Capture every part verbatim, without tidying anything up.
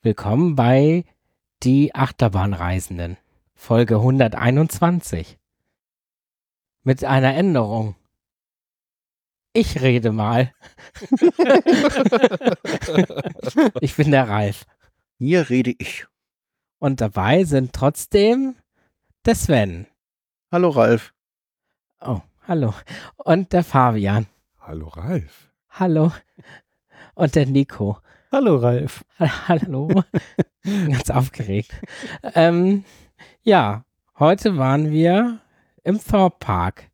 Willkommen bei Die Achterbahnreisenden, Folge hunderteinundzwanzig. Mit einer Änderung. Ich rede mal. Ich bin der Ralf. Hier rede ich. Und dabei sind trotzdem der Sven. Hallo Ralf. Oh, hallo. Und der Fabian. Hallo Ralf. Hallo. Und der Nico. Hallo Ralf. Hallo. Ganz aufgeregt. Ähm, ja, heute waren wir im Thorpe Park.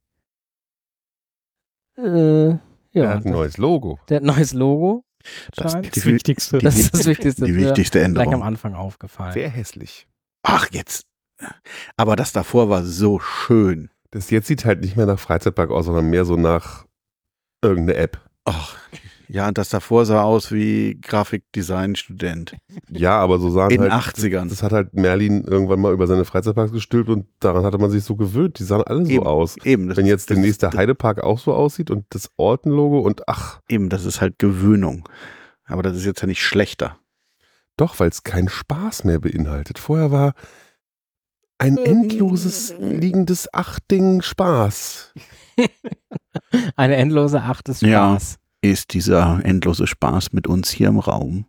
Äh, ja, Er hat ein neues Logo. Der hat ein neues Logo. Das, scheint. Das Wichtigste. Das ist das Wichtigste. Die Das ist mir wichtigste gleich am Änderung. Anfang aufgefallen. Sehr hässlich. Ach, jetzt. Aber das davor war so schön. Das jetzt sieht halt nicht mehr nach Freizeitpark aus, sondern mehr so nach irgendeine App. Ach, ja, und das davor sah aus wie Grafikdesign-Student. Ja, aber so sahen In den halt... achtzigern. Das hat halt Merlin irgendwann mal über seine Freizeitparks gestülpt und daran hatte man sich so gewöhnt. Die sahen alle so Eben, aus. Eben, das, Wenn jetzt das, demnächst der das, Heidepark auch so aussieht und das Orten-Logo und ach, eben, das ist halt Gewöhnung. Aber das ist jetzt ja nicht schlechter. doch, weil es keinen Spaß mehr beinhaltet. Vorher war ein endloses, liegendes Acht-Ding Spaß. Eine endlose Acht des Ja. Spaß. Ist dieser endlose Spaß mit uns hier im Raum?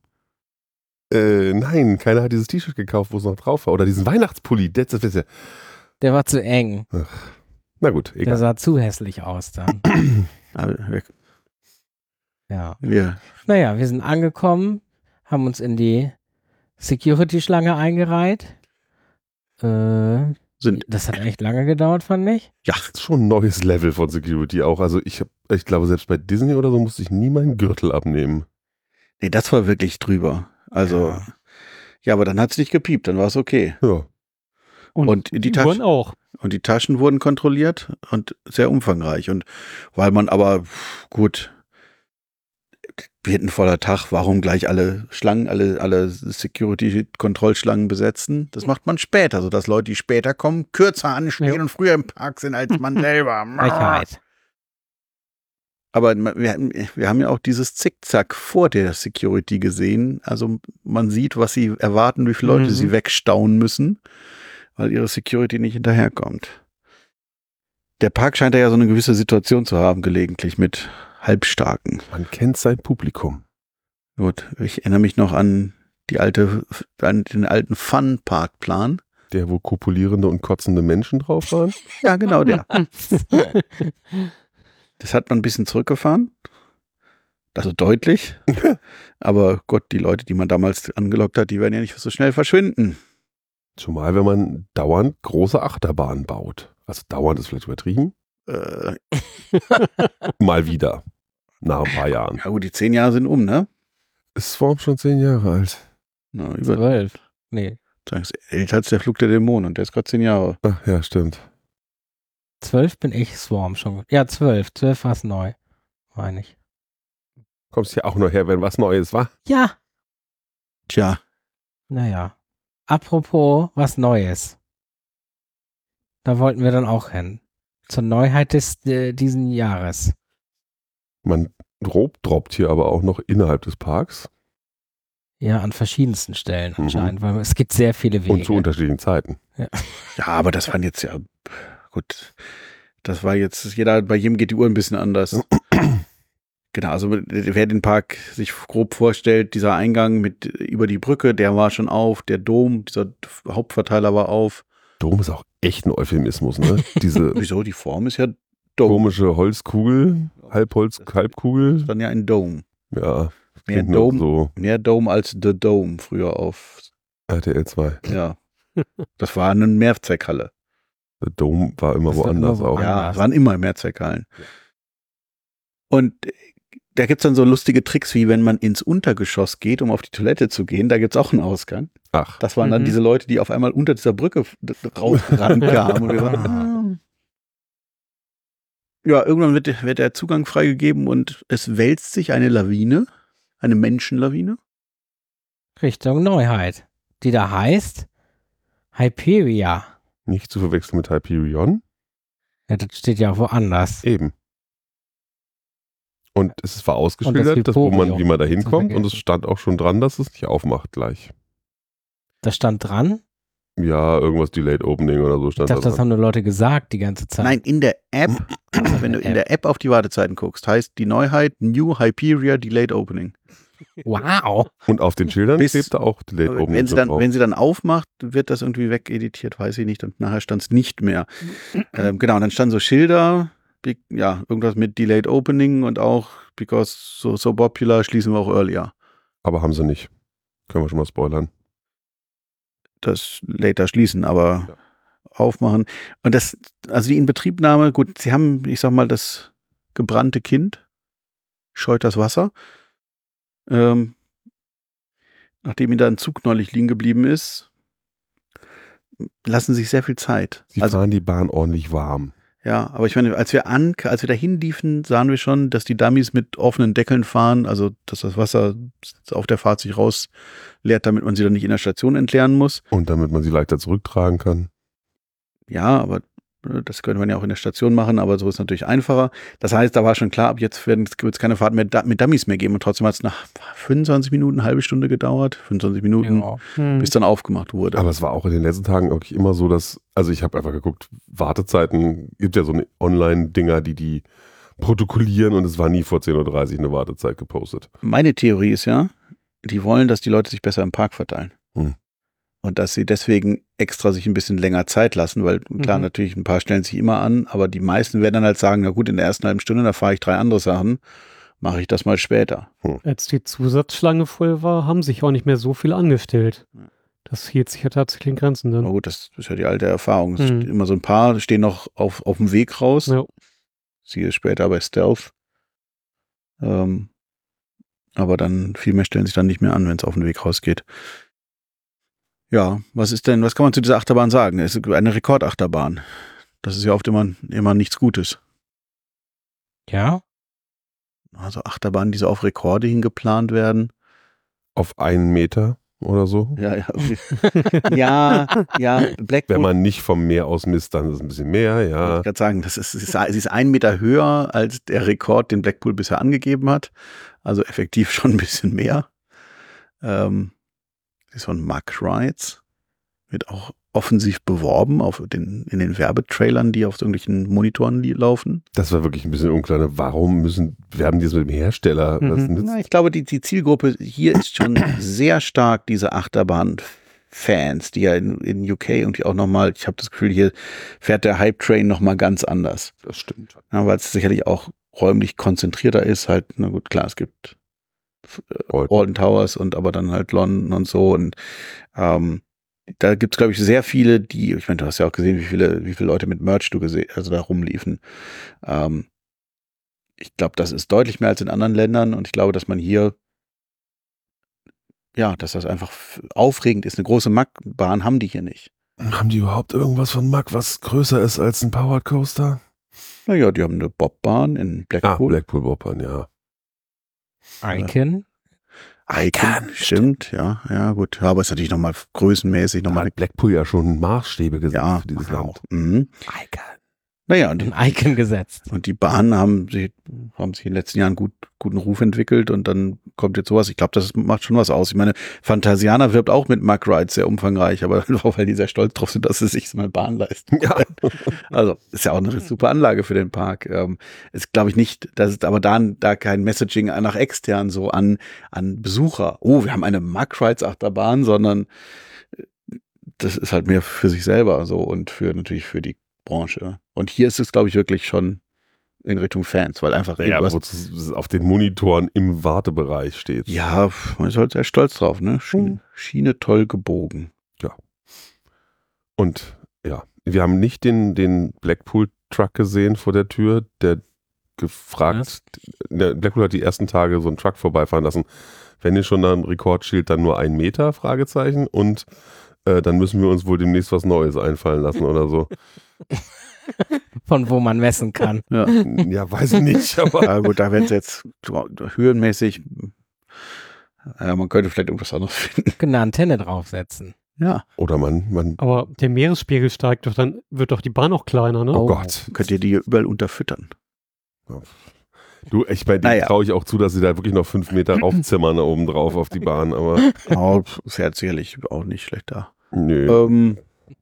Äh, nein, keiner hat dieses T-Shirt gekauft, wo es noch drauf war. Oder diesen Weihnachtspulli. Das, das, das, Der war zu eng. na gut, Der egal. sah zu hässlich aus dann. Aber wir, Ja. wir, Naja, wir sind angekommen, haben uns in die Security-Schlange eingereiht. Äh, sind, das hat echt lange gedauert, fand ich. ja, Das ist schon ein neues Level von Security auch. Also ich, hab, ich glaube, selbst bei Disney oder so musste ich nie meinen Gürtel abnehmen. nee, das war wirklich drüber. Also, ja, Ja. aber dann hat es nicht gepiept, dann war es okay. Ja. Und, Und die die Taschen- Uhren auch. Und die Taschen wurden kontrolliert und sehr umfangreich. Und weil man aber, gut, wir hätten voller Tag, warum gleich alle Schlangen, alle, alle Security-Kontrollschlangen besetzen? Das macht man später, sodass Leute, die später kommen, kürzer anstehen Ja. und früher im Park sind als man selber. Frechheit. Aber wir, wir haben ja auch dieses Zickzack vor der Security gesehen. Also man sieht, was sie erwarten, wie viele Leute Mhm. sie wegstauen müssen, weil ihre Security nicht hinterherkommt. Der Park scheint ja so eine gewisse Situation zu haben, gelegentlich mit Halbstarken. Man kennt sein Publikum. Gut, ich erinnere mich noch an die alte, an den alten Fun-Park-Plan. Der, wo kopulierende und kotzende Menschen drauf waren. Ja, genau der. Das hat man ein bisschen zurückgefahren. Also deutlich. Aber Gott, die Leute, die man damals angelockt hat, die werden ja nicht so schnell verschwinden. Zumal, wenn man dauernd große Achterbahnen baut. Also dauernd ist vielleicht übertrieben. Äh, Mal wieder. Nach ein paar Jahren. ja gut, die zehn Jahre sind um, ne? Ist Swarm schon zehn Jahre alt. Na, über, Zwölf. Nee, sagen Sie, älter als der Flug der Dämonen und der ist gerade zehn Jahre. Ach ja, stimmt. zwölf bin ich Swarm schon. Ja, zwölf. Zwölf war es neu. Meine ich. Kommst ja auch noch her, wenn was Neues war. Ja. Tja, Naja. Apropos was Neues. Da wollten wir dann auch hin. Zur Neuheit des äh, diesen Jahres. Man rob droppt hier aber auch noch innerhalb des Parks Ja, an verschiedensten Stellen Mhm. anscheinend, weil es gibt sehr viele Wege. und zu unterschiedlichen Zeiten. ja, aber das waren jetzt ja, gut, das war jetzt, jeder, bei jedem geht die Uhr ein bisschen anders. Genau, also wer den Park sich grob vorstellt, dieser Eingang mit über die Brücke, der war schon auf, der Dom, dieser Hauptverteiler war auf. Dom ist auch echt ein Euphemismus, ne? Diese Wieso? Die Form ist ja Dom. komische Holzkugel, Halbholz, Halbkugel. Dann ja ein Dome. Ja, Mehr klingt nur Dome, so mehr Dome als The Dome früher auf, R T L zwei. ja. Das war eine Mehrzweckhalle. Der Dom war immer Das wird woanders immer auch. woanders. Ja, es waren immer Mehrzweckhallen. Und da gibt's dann so lustige Tricks, wie wenn man ins Untergeschoss geht, um auf die Toilette zu gehen. Da gibt's auch einen Ausgang. Ach, Das waren dann Mhm. diese Leute, die auf einmal unter dieser Brücke f- d- rausgerannt kamen. Und wir waren, ah. Ja, irgendwann wird, wird der Zugang freigegeben und es wälzt sich eine Lawine, eine Menschenlawine. Richtung Neuheit. Die da heißt Hyperia. nicht zu verwechseln mit Hyperion. Ja, das steht ja auch woanders. Eben. Und es war Und das ausgeschildert, dass wo man, Hyperion wie man da zu hinkommt. Und es vergessen. stand auch schon dran, dass es nicht aufmacht gleich. Das stand dran? Ja, irgendwas Delayed Opening oder so Ich stand dachte, da das dran. haben nur Leute gesagt die ganze Zeit. Nein, in der App, wenn du in der App auf die Wartezeiten guckst, heißt die Neuheit New Hyperia Delayed Opening. Wow. Und auf den Schildern Bis- klebt da auch Delayed Opening Wenn sie, dann, drauf. wenn sie dann aufmacht, wird das irgendwie wegeditiert, weiß ich nicht. Und nachher stand es nicht mehr. ähm, genau, und dann standen so Schilder, big, ja, irgendwas mit Delayed Opening und auch because so, so popular schließen wir auch earlier. Aber haben sie nicht. Können wir schon mal spoilern. Das later schließen, aber Ja. aufmachen. Und das, also die Inbetriebnahme, gut, sie haben, ich sag mal, das gebrannte Kind, scheut das Wasser. Ähm, nachdem ihm da ein Zug neulich liegen geblieben ist, lassen sich sehr viel Zeit. Sie Also, fahren die Bahn ordentlich warm. ja, aber ich meine, als wir an, als wir dahin liefen, sahen wir schon, dass die Dummies mit offenen Deckeln fahren, also dass das Wasser auf der Fahrt sich rausleert, damit man sie dann nicht in der Station entleeren muss. Und damit man sie leichter zurücktragen kann. Ja, aber äh, das könnte man ja auch in der Station machen, aber so ist es natürlich einfacher. Das heißt, da war schon klar, ab jetzt wird es keine Fahrt mehr da, mit Dummies mehr geben. Und trotzdem hat es nach fünfundzwanzig Minuten, eine halbe Stunde gedauert, fünfundzwanzig Minuten, Ja. Hm. bis dann aufgemacht wurde. Aber es war auch in den letzten Tagen wirklich immer so, dass, also ich habe einfach geguckt, Wartezeiten, gibt ja so eine Online-Dinger, die die protokollieren und es war nie vor zehn Uhr dreißig eine Wartezeit gepostet. Meine Theorie ist ja, die wollen, dass die Leute sich besser im Park verteilen. Hm. Und dass sie deswegen extra sich ein bisschen länger Zeit lassen, weil klar, Mhm. natürlich ein paar stellen sich immer an, aber die meisten werden dann halt sagen, na gut, in der ersten halben Stunde, da fahre ich drei andere Sachen, mache ich das mal später. Als die Zusatzschlange voll war, haben sich auch nicht mehr so viel angestellt. Ja. Das hielt sich ja tatsächlich in Grenzen Na dann. gut, das ist ja die alte Erfahrung. Es Mhm. steht immer so ein paar stehen noch auf, auf dem Weg raus. Ja. Siehe später bei Stealth. Ähm, aber dann, viel mehr stellen sich dann nicht mehr an, wenn es auf den Weg rausgeht. Ja, was ist denn, was kann man zu dieser Achterbahn sagen? Es ist eine Rekordachterbahn. Das ist ja oft immer, immer nichts Gutes. Ja? Also Achterbahnen, die so auf Rekorde hingeplant werden. Auf einen Meter oder so. Ja, ja. ja, ja, Blackpool. Wenn man nicht vom Meer aus misst, dann ist es ein bisschen mehr, Wollte ja. ich gerade sagen, das ist, sie ist, sie ist ein Meter höher als der Rekord, den Blackpool bisher angegeben hat. Also effektiv schon ein bisschen mehr. Ähm, sie ist von Mark Rides. Wird auch offensiv beworben auf den, in den Werbetrailern, die auf irgendwelchen Monitoren li- laufen. Das war wirklich ein bisschen unklar. ne? Warum müssen, werben die so mit dem Hersteller? Das Mhm. nützt- Na, ich glaube, die, die Zielgruppe hier ist schon sehr stark diese Achterbahn-Fans, die ja in, in U K irgendwie auch nochmal, ich habe das Gefühl, hier fährt der Hype-Train nochmal ganz anders. Das stimmt. Ja, weil es sicherlich auch räumlich konzentrierter ist, halt, na gut, klar, es gibt Alten. Alton Towers und aber dann halt London und so und ähm, da gibt es, glaube ich, sehr viele, die, ich meine, du hast ja auch gesehen, wie viele, wie viele Leute mit Merch du gesehen, also da rumliefen. Ähm, ich glaube, das ist deutlich mehr als in anderen Ländern und ich glaube, dass man hier, ja, dass das einfach f- aufregend ist. Eine große Mack-Bahn haben die hier nicht. Haben die überhaupt irgendwas von Mack, was größer ist als ein Powered Coaster? Naja, die haben eine Bobbahn in Ah, Blackpool. Blackpool Bobbahn, ja. Icon? Icon, stimmt, ja, ja, gut. Ja, aber ist natürlich nochmal größenmäßig Da nochmal hat Blackpool ja schon Maßstäbe gesetzt Ja, für dieses wow. Land. Mhm. Icon. Naja, und Ein Icon gesetzt. Und die Bahnen haben sich, haben sich in den letzten Jahren gut, guten Ruf entwickelt und dann kommt jetzt sowas. Ich glaube, das macht schon was aus. Ich meine, Phantasiana wirbt auch mit Mack Rides sehr umfangreich, aber auch weil die sehr stolz drauf sind, dass sie sich mal Bahn leisten. Ja. Also, ist ja auch eine super Anlage für den Park. Ähm, ist, glaube ich, nicht, dass es aber da, da kein Messaging nach extern so an, an Besucher. Oh, wir haben eine Mack Rides Achterbahn, sondern das ist halt mehr für sich selber so und für, natürlich für die Branche. Und hier ist es, glaube ich, wirklich schon in Richtung Fans, weil einfach Ja, irgendwas- wo es auf den Monitoren im Wartebereich steht. ja, man ist halt sehr stolz drauf, ne? Schiene, Mhm. Schiene toll gebogen. Und ja, wir haben nicht den, den Blackpool-Truck gesehen vor der Tür, der gefragt, der Blackpool hat die ersten Tage so einen Truck vorbeifahren lassen. Wenn ihr schon da ein Rekordschild, dann nur ein Meter, Fragezeichen. Und äh, dann müssen wir uns wohl demnächst was Neues einfallen lassen oder so. Von wo man messen kann. Ja, Ja, weiß ich nicht, aber ja gut, da werden sie jetzt höhenmäßig, ja, man könnte vielleicht irgendwas anderes finden. Eine Antenne draufsetzen. Ja, oder man, man, Aber der Meeresspiegel steigt doch, dann wird doch die Bahn auch kleiner, ne? oh Oh. Gott. könnt ihr die überall unterfüttern. Du, ich bei denen Naja. traue ich auch zu, dass sie da wirklich noch fünf Meter raufzimmern da oben drauf auf die Bahn, aber Oh, fährt sicherlich auch nicht schlecht da. nö. Ähm,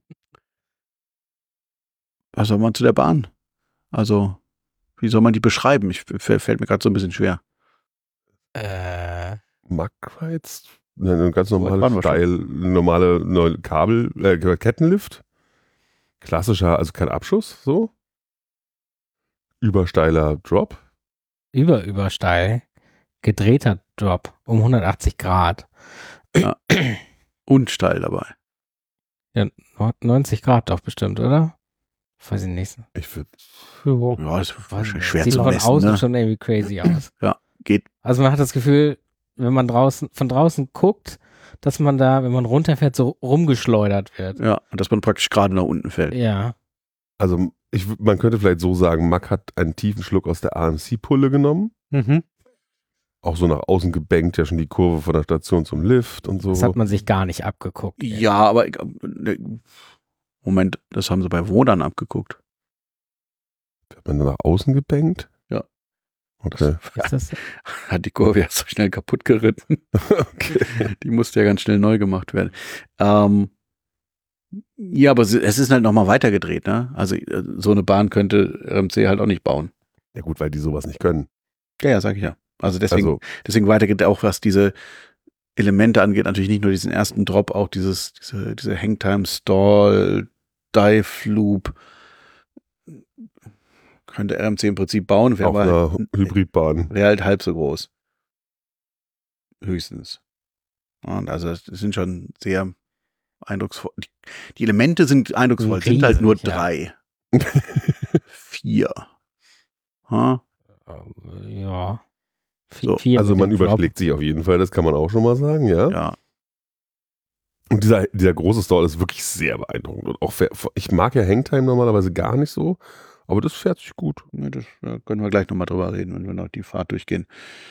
was soll man zu der Bahn? Also, wie soll man die beschreiben? Ich, fällt mir gerade so ein bisschen schwer. Äh, Mack war jetzt eine ganz So weit normale waren wir Steil, normale neue Kabel, äh, Kettenlift. Klassischer, also kein Abschuss, so. Übersteiler Drop. über, übersteil. Gedrehter Drop um hundertachtzig Grad. Und steil dabei. Ja, neunzig Grad doch bestimmt, oder? Weiß ich nicht. Ich würde Ja. Ja, ist Weiß wahrscheinlich nicht. schwer Sieht zu von messen. außen Ne? schon irgendwie crazy aus. Geht. Also man hat das Gefühl, wenn man draußen von draußen guckt, dass man da, wenn man runterfährt, so rumgeschleudert wird. Ja, dass man praktisch gerade nach unten fällt. Ja. Also ich, w- man könnte vielleicht so sagen, Mack hat einen tiefen Schluck aus der A M C-Pulle genommen. Mhm. Auch so nach außen gebankt, ja schon die Kurve von der Station zum Lift und so. Das hat man sich gar nicht abgeguckt. Ja, aber ich, äh, Moment, das haben sie bei Wodan abgeguckt. Hat man da nach außen gebankt? Ja. Okay. Ist das, Hat die Kurve ja so schnell kaputt geritten. okay. Die musste ja ganz schnell neu gemacht werden. Ähm, ja, aber es ist halt nochmal weitergedreht, ne? Also äh, so eine Bahn könnte R M C halt auch nicht bauen. Ja gut, weil die sowas nicht können. Ja, ja, sag ich ja. Also deswegen, Also deswegen weitergeht auch, was diese Elemente angeht, natürlich nicht nur diesen ersten Drop, auch dieses, diese, diese Hangtime, Stall, Dive Loop. Könnte R M C im Prinzip bauen, wäre auf aber einer Hybridbahn. wäre halt halb so groß. Höchstens. Und also das sind schon sehr eindrucksvoll. Die, die Elemente sind eindrucksvoll, Riesig, sind halt nur ja. drei. Vier. Ha? äh, ja. So, Vier Also mit man dem Drop. überschlägt sich auf jeden Fall, das kann man auch schon mal sagen, ja. Ja. Und dieser, dieser große Stall ist wirklich sehr beeindruckend. Und auch, wer- ich mag ja Hangtime normalerweise gar nicht so, aber das fährt sich gut. Ne, das da können wir gleich nochmal drüber reden, wenn wir noch die Fahrt durchgehen.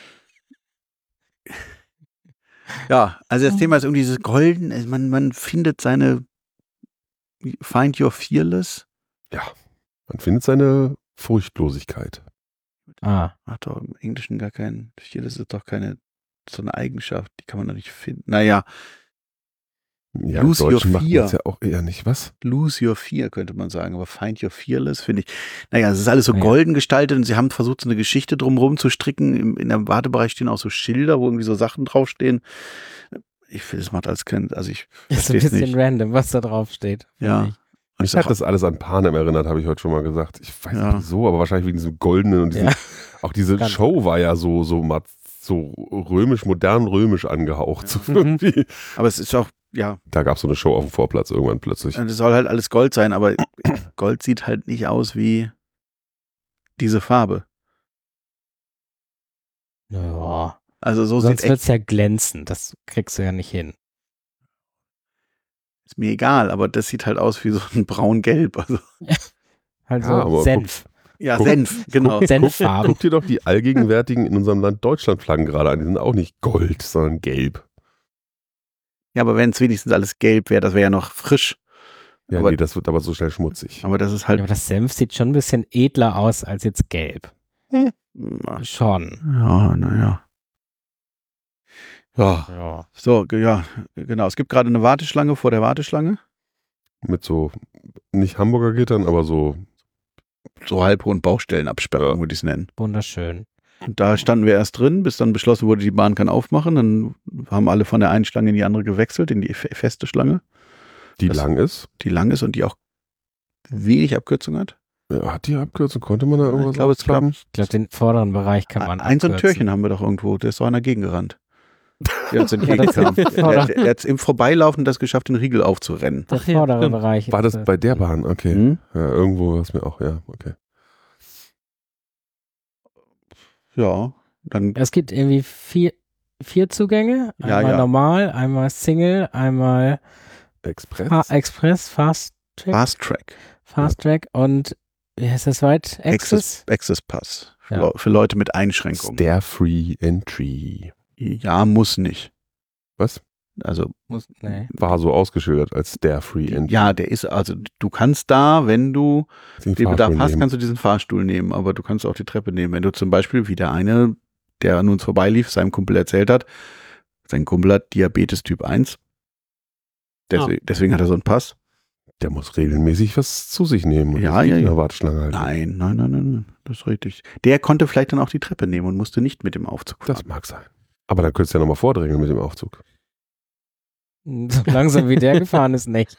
Ja, also das Thema ist irgendwie dieses Golden, also man, man findet seine Find Your Fearless. Man findet seine Furchtlosigkeit. Ah, Hat doch im Englischen gar keinen, Fearless ist doch keine, so eine Eigenschaft, die kann man doch nicht finden. Naja, Ja, Lose im Deutschen your macht fear. man's ja auch eher nicht, was? Lose Your Fear könnte man sagen, aber Find Your Fearless finde ich, naja, es ist alles so Ja. golden gestaltet und sie haben versucht, so eine Geschichte drumherum zu stricken. Im, in der Wartebereich stehen auch so Schilder, wo irgendwie so Sachen draufstehen. Ich finde, das macht alles kein, also ich ist ein verstehe es bisschen nicht. random, was da drauf steht. Ja. finde ich. Und Ich es hat auch, das alles an Panem erinnert, habe ich heute schon mal gesagt. Ich weiß Ja. nicht wieso, aber wahrscheinlich wegen diesem goldenen und diesem, Ja. auch diese Kann- Show war ja so, so, mat- so römisch, modern römisch angehaucht. So Mhm. irgendwie. aber es ist auch, ja, Da gab es so eine Show auf dem Vorplatz irgendwann plötzlich. es soll halt alles Gold sein, aber Gold sieht halt nicht aus wie diese Farbe. Ja. Also so Sonst sieht echt, wird's ja glänzen. Das kriegst du ja nicht hin. ist mir egal, aber das sieht halt aus wie so ein braun-gelb. Also, Also Ja, aber Senf. ja, Guck- Senf, genau. Senffarben. Guck dir doch die allgegenwärtigen in unserem Land Deutschland-Flaggen gerade an. Die sind auch nicht gold, sondern gelb. Ja, aber wenn es wenigstens alles gelb wäre, das wäre ja noch frisch. Ja, Aber- nee, das wird aber so schnell schmutzig. Aber das ist Ja, halt, aber das Senf sieht schon ein bisschen edler aus als jetzt gelb. ja, Schon. naja. Ja, Ja. so, ge- ja, genau. Es gibt gerade eine Warteschlange vor der Warteschlange. Mit so, nicht Hamburger Gittern, aber so, So halbhohen Baustellenabsperrungen, Ja. würde ich es nennen. Wunderschön. Und da standen wir erst drin, bis dann beschlossen wurde, die Bahn kann aufmachen. Dann haben alle von der einen Schlange in die andere gewechselt, in die fe- feste Schlange, die Das- lang ist. die lang ist und die auch wenig Abkürzung hat. Ja, hat die Abkürzung? Konnte man da irgendwas Ich glaube, es aufklappen? Ich glaube, den vorderen Bereich kann man Ein so ein abkürzen. Türchen haben wir doch irgendwo, der ist doch einer gegengerannt. Der uns Ja, das- entgegenkam. Der, der, der hat im Vorbeilaufen das geschafft, den Riegel aufzurennen. Der Ach ja, vordere stimmt. Bereich. War ist das bei der Bahn? Okay. Hm? Ja, irgendwo war es mir auch, ja, okay. Ja, dann Es gibt irgendwie vier, vier Zugänge. Ja, Einmal ja. normal, einmal Single, einmal Express? Fa Express, Fast Track, Fast Track. Fast Track und wie heißt das weit? Access? Access, Access Pass. Für, Ja. Leu- für Leute mit Einschränkungen. Stair Free Entry. Ja, muss nicht. Was? Also Muss, nee. War so ausgeschildert als der Free Entry. ja, der ist, also du kannst da, wenn du Den den Bedarf Fahrstuhl hast, nehmen. kannst du diesen Fahrstuhl nehmen, aber du kannst auch die Treppe nehmen. Wenn du zum Beispiel, wie der eine, der an uns vorbeilief, seinem Kumpel erzählt hat, sein Kumpel hat Diabetes Typ eins. Deswegen, deswegen hat er so einen Pass. Der muss regelmäßig was zu sich nehmen. Und Ja, das ja, in ja. der Warteschlange halten. Nein, nein, nein, nein, nein, das ist richtig. Der konnte vielleicht dann auch die Treppe nehmen und musste nicht mit dem Aufzug fahren. Das mag sein. Aber dann könntest du ja nochmal vordrängeln mit dem Aufzug. So langsam wie der gefahren ist, nicht.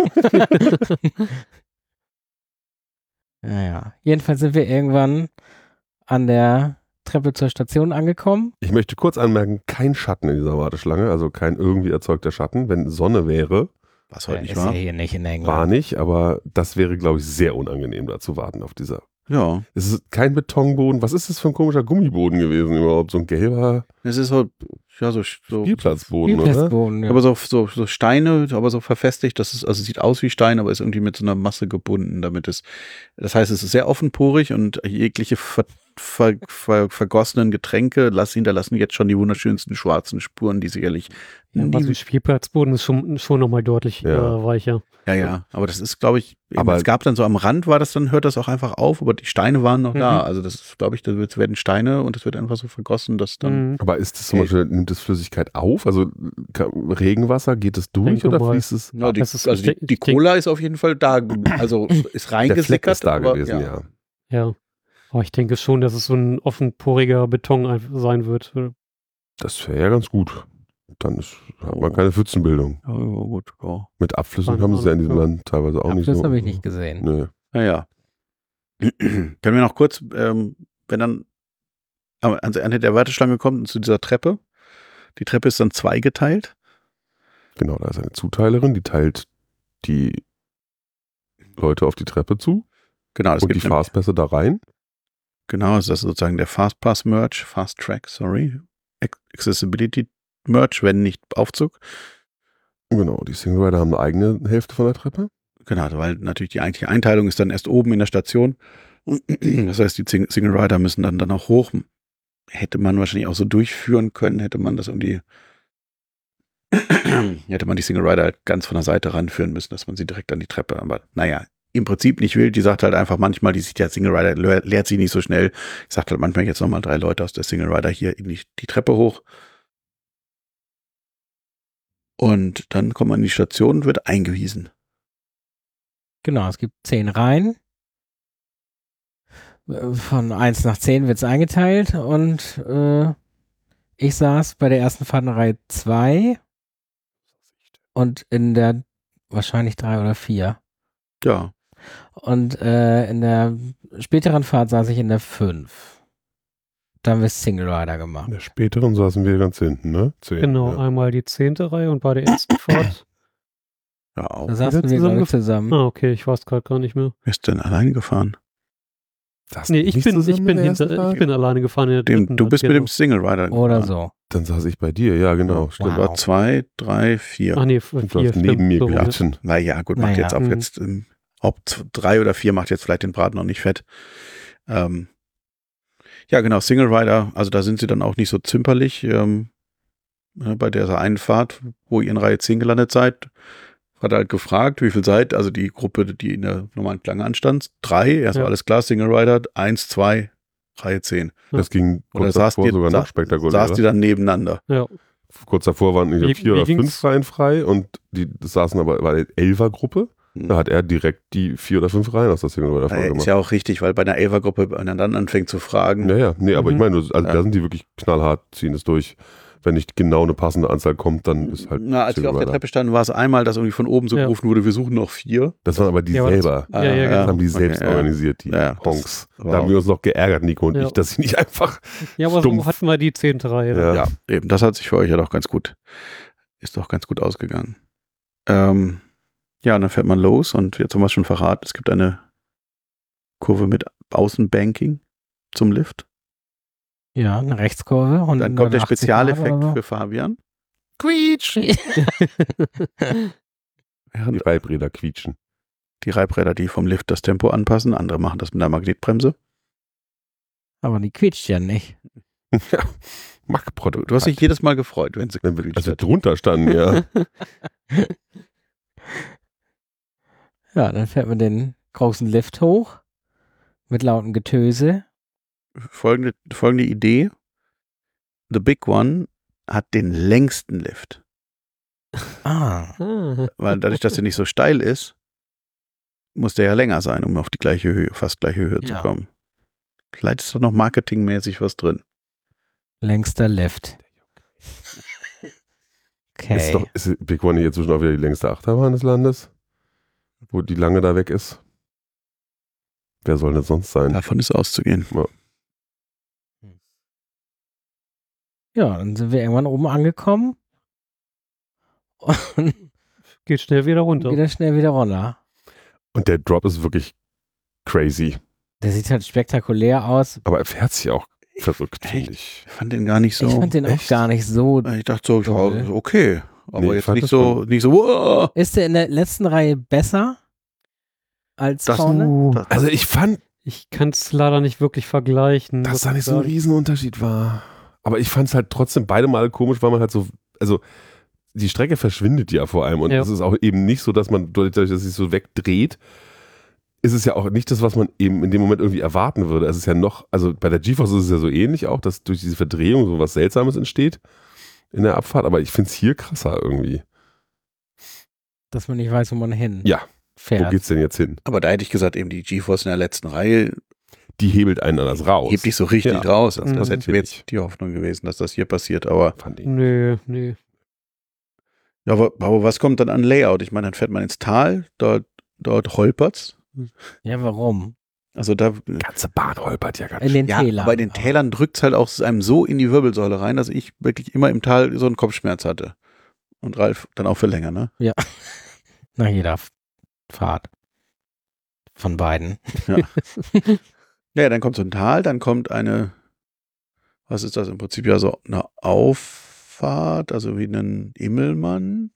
Naja, jedenfalls sind wir irgendwann an der Treppe zur Station angekommen. Ich möchte kurz anmerken, kein Schatten in dieser Warteschlange, also kein irgendwie erzeugter Schatten. Wenn Sonne wäre, Was heute Der nicht ist ja war. hier nicht in England. war nicht, aber das wäre, glaube ich, sehr unangenehm, da zu warten auf dieser. Ja, Es ist kein Betonboden. Was ist das für ein komischer Gummiboden gewesen überhaupt? So ein gelber es ist so, ja, so, so Spielplatzboden, oder? Spielplatzboden, ja. aber so, so, so Steine, aber so verfestigt, das ist, also sieht aus wie Stein, aber ist irgendwie mit so einer Masse gebunden, damit es, das heißt, es ist sehr offenporig und jegliche ver, ver, ver, vergossenen Getränke lassen, hinterlassen jetzt schon die wunderschönsten schwarzen Spuren, die sicherlich, Ja, aber so ein Spielplatzboden ist schon, schon nochmal deutlich Ja. äh, weicher. ja, ja, aber das ist, glaube ich, eben, Aber- es gab dann so am Rand, war das dann, hört das auch einfach auf, aber die Steine waren noch Mhm. da, also das ist, glaube ich, da wird- werden Steine und es wird einfach so vergossen, dass dann, Mhm. Aber ist das zum Hey. Beispiel, nimmt das Flüssigkeit auf? Also ka- Regenwasser, geht es durch Denke oder mal. fließt es? na, die, das ist- also die, ich die denk- Cola ist auf jeden Fall da, also ist Der Fleck reingesickert. ist da aber, gewesen, ja. Ja. Aber ich denke schon, dass es so ein offenporiger Beton einfach sein wird. Das wäre ja ganz gut. Dann ist, hat man Oh. keine Pfützenbildung. Ja, ja, gut, ja. Mit Abflüssen Keine haben sie es ja in diesem Ahnung, Land teilweise auch nicht das so. habe ich nicht gesehen. Nö. Naja. Können wir noch kurz, ähm, wenn dann am ans Ende der Warteschlange kommt und zu dieser Treppe, die Treppe ist dann zweigeteilt. Genau, da ist eine Zuteilerin, die teilt die Leute auf die Treppe zu Genau, es und die gibt nämlich- Fastpässe da rein. Genau, das ist sozusagen der Fastpass Merch, Fast Track, sorry, Ac- Accessibility Merch, wenn nicht Aufzug. Genau, die Single Rider haben eine eigene Hälfte von der Treppe. Genau, weil natürlich die eigentliche Einteilung ist dann erst oben in der Station. Das heißt, die Sing- Single Rider müssen dann, dann auch hoch. Hätte man wahrscheinlich auch so durchführen können, hätte man das irgendwie, hätte man die Single Rider halt ganz von der Seite ranführen müssen, dass man sie direkt an die Treppe, aber naja, im Prinzip nicht wild. Die sagt halt einfach manchmal, die sieht ja Single Rider, le- leert sich nicht so schnell. Ich sagt halt manchmal jetzt nochmal drei Leute aus der Single Rider hier in die, die Treppe hoch. Und dann kommt man in die Station und wird eingewiesen. Genau, es gibt zehn Reihen. Äh, Von eins nach zehn wird es eingeteilt und äh, ich saß bei der ersten Fahrt in Reihe zwei und in der wahrscheinlich drei oder vier. Ja, Und äh, in der späteren Fahrt saß ich in der fünf. Da haben wir Single Rider In gemacht. der späteren saßen wir ganz hinten, ne? Zehn, Genau, Ja. einmal die zehnte Reihe und bei der ersten Fahrt. ja auch. Da saßen wir, zusammen glaube ich, zusammen. Ah, okay, ich weiß gerade gar nicht mehr. Wer ist denn alleine gefahren? Saßen Nee, wir ich nicht bin, zusammen ich in bin der ersten hinter, ich Fahrt? bin alleine gefahren in der Dem, dritten. du bist mit genau. dem Single Rider Oder gefahren. so. Dann saß ich bei dir, ja genau. Ja. Stimmt. Das war zwei, drei, vier. Ach nee, f- Und du vier, hast neben stimmt, mir so, gelatscht. Naja, gut, macht Naja. jetzt auch Mhm. jetzt, ähm, ob z- drei oder vier macht jetzt vielleicht den Braten noch nicht fett. Ähm, ja, genau, Single Rider, also da sind sie dann auch nicht so zimperlich. Ähm, äh, bei dieser einen Fahrt, wo ihr in Reihe zehn gelandet seid, hat er halt gefragt, wie viel seid, also die Gruppe, die in der normalen Schlange anstand, drei, erstmal Ja. alles klar, Single Rider, eins, zwei, Reihe zehn. Das ging Oder kurz saß davor die, sogar sa noch spektakulärer. saß die dann nebeneinander. Ja. Kurz davor waren irgendwie Wie- vier wie oder ging's? fünf Reihen frei und die das saßen aber bei der Elfer-Gruppe. Hm. Da hat er direkt die vier oder fünf Reihen aus der Single Rider Äh, Folge ist gemacht. ja auch richtig, weil bei einer Elfer-Gruppe einer dann anfängt zu fragen. Ja, ja, nee, aber Mhm. ich meine, also Ja. da sind die wirklich knallhart, ziehen es durch. Wenn nicht genau eine passende Anzahl kommt, dann ist halt. Na, als wir Single auf der Rider. Treppe standen, war es einmal, dass irgendwie von oben so Ja. gerufen wurde, wir suchen noch vier. Das waren aber die Ja, aber das- selber. Ja, ja, Das genau. haben die Okay, selbst ja. organisiert, die Ja, das- Honks. Da wow. haben wir uns noch geärgert, Nico und Ja. ich, dass sie nicht einfach. Ja, aber Stumpf. so hatten wir die zehnte Reihe. Ja. Ja, eben, das hat sich für euch ja doch ganz gut, ist doch ganz gut ausgegangen. Ähm, ja, und dann fährt man los und jetzt haben wir es schon verraten, es gibt eine Kurve mit Außenbanking zum Lift. Ja, eine Rechtskurve. Und Dann kommt der achtzig Spezialeffekt Grad oder für Fabian. Quietsch! Die Während Reibräder quietschen. die Reibräder, die vom Lift das Tempo anpassen, andere machen das mit einer Magnetbremse. Aber die quietscht ja nicht. Ja. Mack-Produkt. Du hast dich jedes Mal gefreut, wenn sie Wenn wir, geblüht also hat. drunter standen, ja. Ja, dann fährt man den großen Lift hoch mit lautem Getöse. Folgende, folgende Idee. The Big One hat den längsten Lift. Ah, Ah. Weil dadurch, dass er nicht so steil ist, muss der ja länger sein, um auf die gleiche Höhe, fast gleiche Höhe zu Ja. kommen. Vielleicht ist da noch marketingmäßig was drin. längster Lift. Okay. Ist, doch, ist Big One jetzt zwischen auch wieder die längste Achterbahn des Landes? Wo die lange da weg ist? Wer soll das sonst sein? Davon ist auszugehen. Ja, dann sind wir irgendwann oben angekommen und Geht schnell wieder runter. wieder schnell wieder runter. Und der Drop ist wirklich crazy. Der sieht halt spektakulär aus. Aber er fährt sich auch verrückt, Echt? finde ich. Ich fand den gar nicht so. Ich fand den auch echt? gar nicht so. Ich dachte so, Toll. ja, okay. Aber Nee, ich jetzt fand nicht das so, schon- nicht so, wow. Ist der in der letzten Reihe besser als Das- vorne? Uh, Das- Also ich fand, ich kann es leider nicht wirklich vergleichen. dass muss da ich nicht so ein sagen. Riesenunterschied war. Aber ich fand es halt trotzdem beide Male komisch, weil man halt so, also die Strecke verschwindet ja vor allem. Und Ja. es ist auch eben nicht so, dass man, dadurch, dass es sich so wegdreht, ist es ja auch nicht das, was man eben in dem Moment irgendwie erwarten würde. Es ist ja noch, also bei der GeForce ist es ja so ähnlich auch, dass durch diese Verdrehung so was Seltsames entsteht in der Abfahrt. Aber ich finde es hier krasser irgendwie. Dass man nicht weiß, wo man hin Ja, wo fährt. geht's denn jetzt hin? Aber da hätte ich gesagt, eben die GeForce in der letzten Reihe Die hebelt einen anders raus. hebt dich so richtig Ja. raus. Also das Mhm. hätte mir jetzt die Hoffnung gewesen, dass das hier passiert. Aber, Fand ich. Nee, nee. ja, aber, aber was kommt dann an Layout? Ich meine, dann fährt man ins Tal, dort, dort holpert's. Ja, warum? Also da, Die ganze Bahn holpert ja ganz In den ja, Tälern. bei den Tälern drückt's halt auch einem so in die Wirbelsäule rein, dass ich wirklich immer im Tal so einen Kopfschmerz hatte. Und Ralf dann auch für länger, ne? Nach jeder F- Fahrt. Von beiden. Ja, dann kommt so ein Tal, dann kommt eine, was ist das im Prinzip? Ja, so eine Auffahrt, also wie ein Immelmann.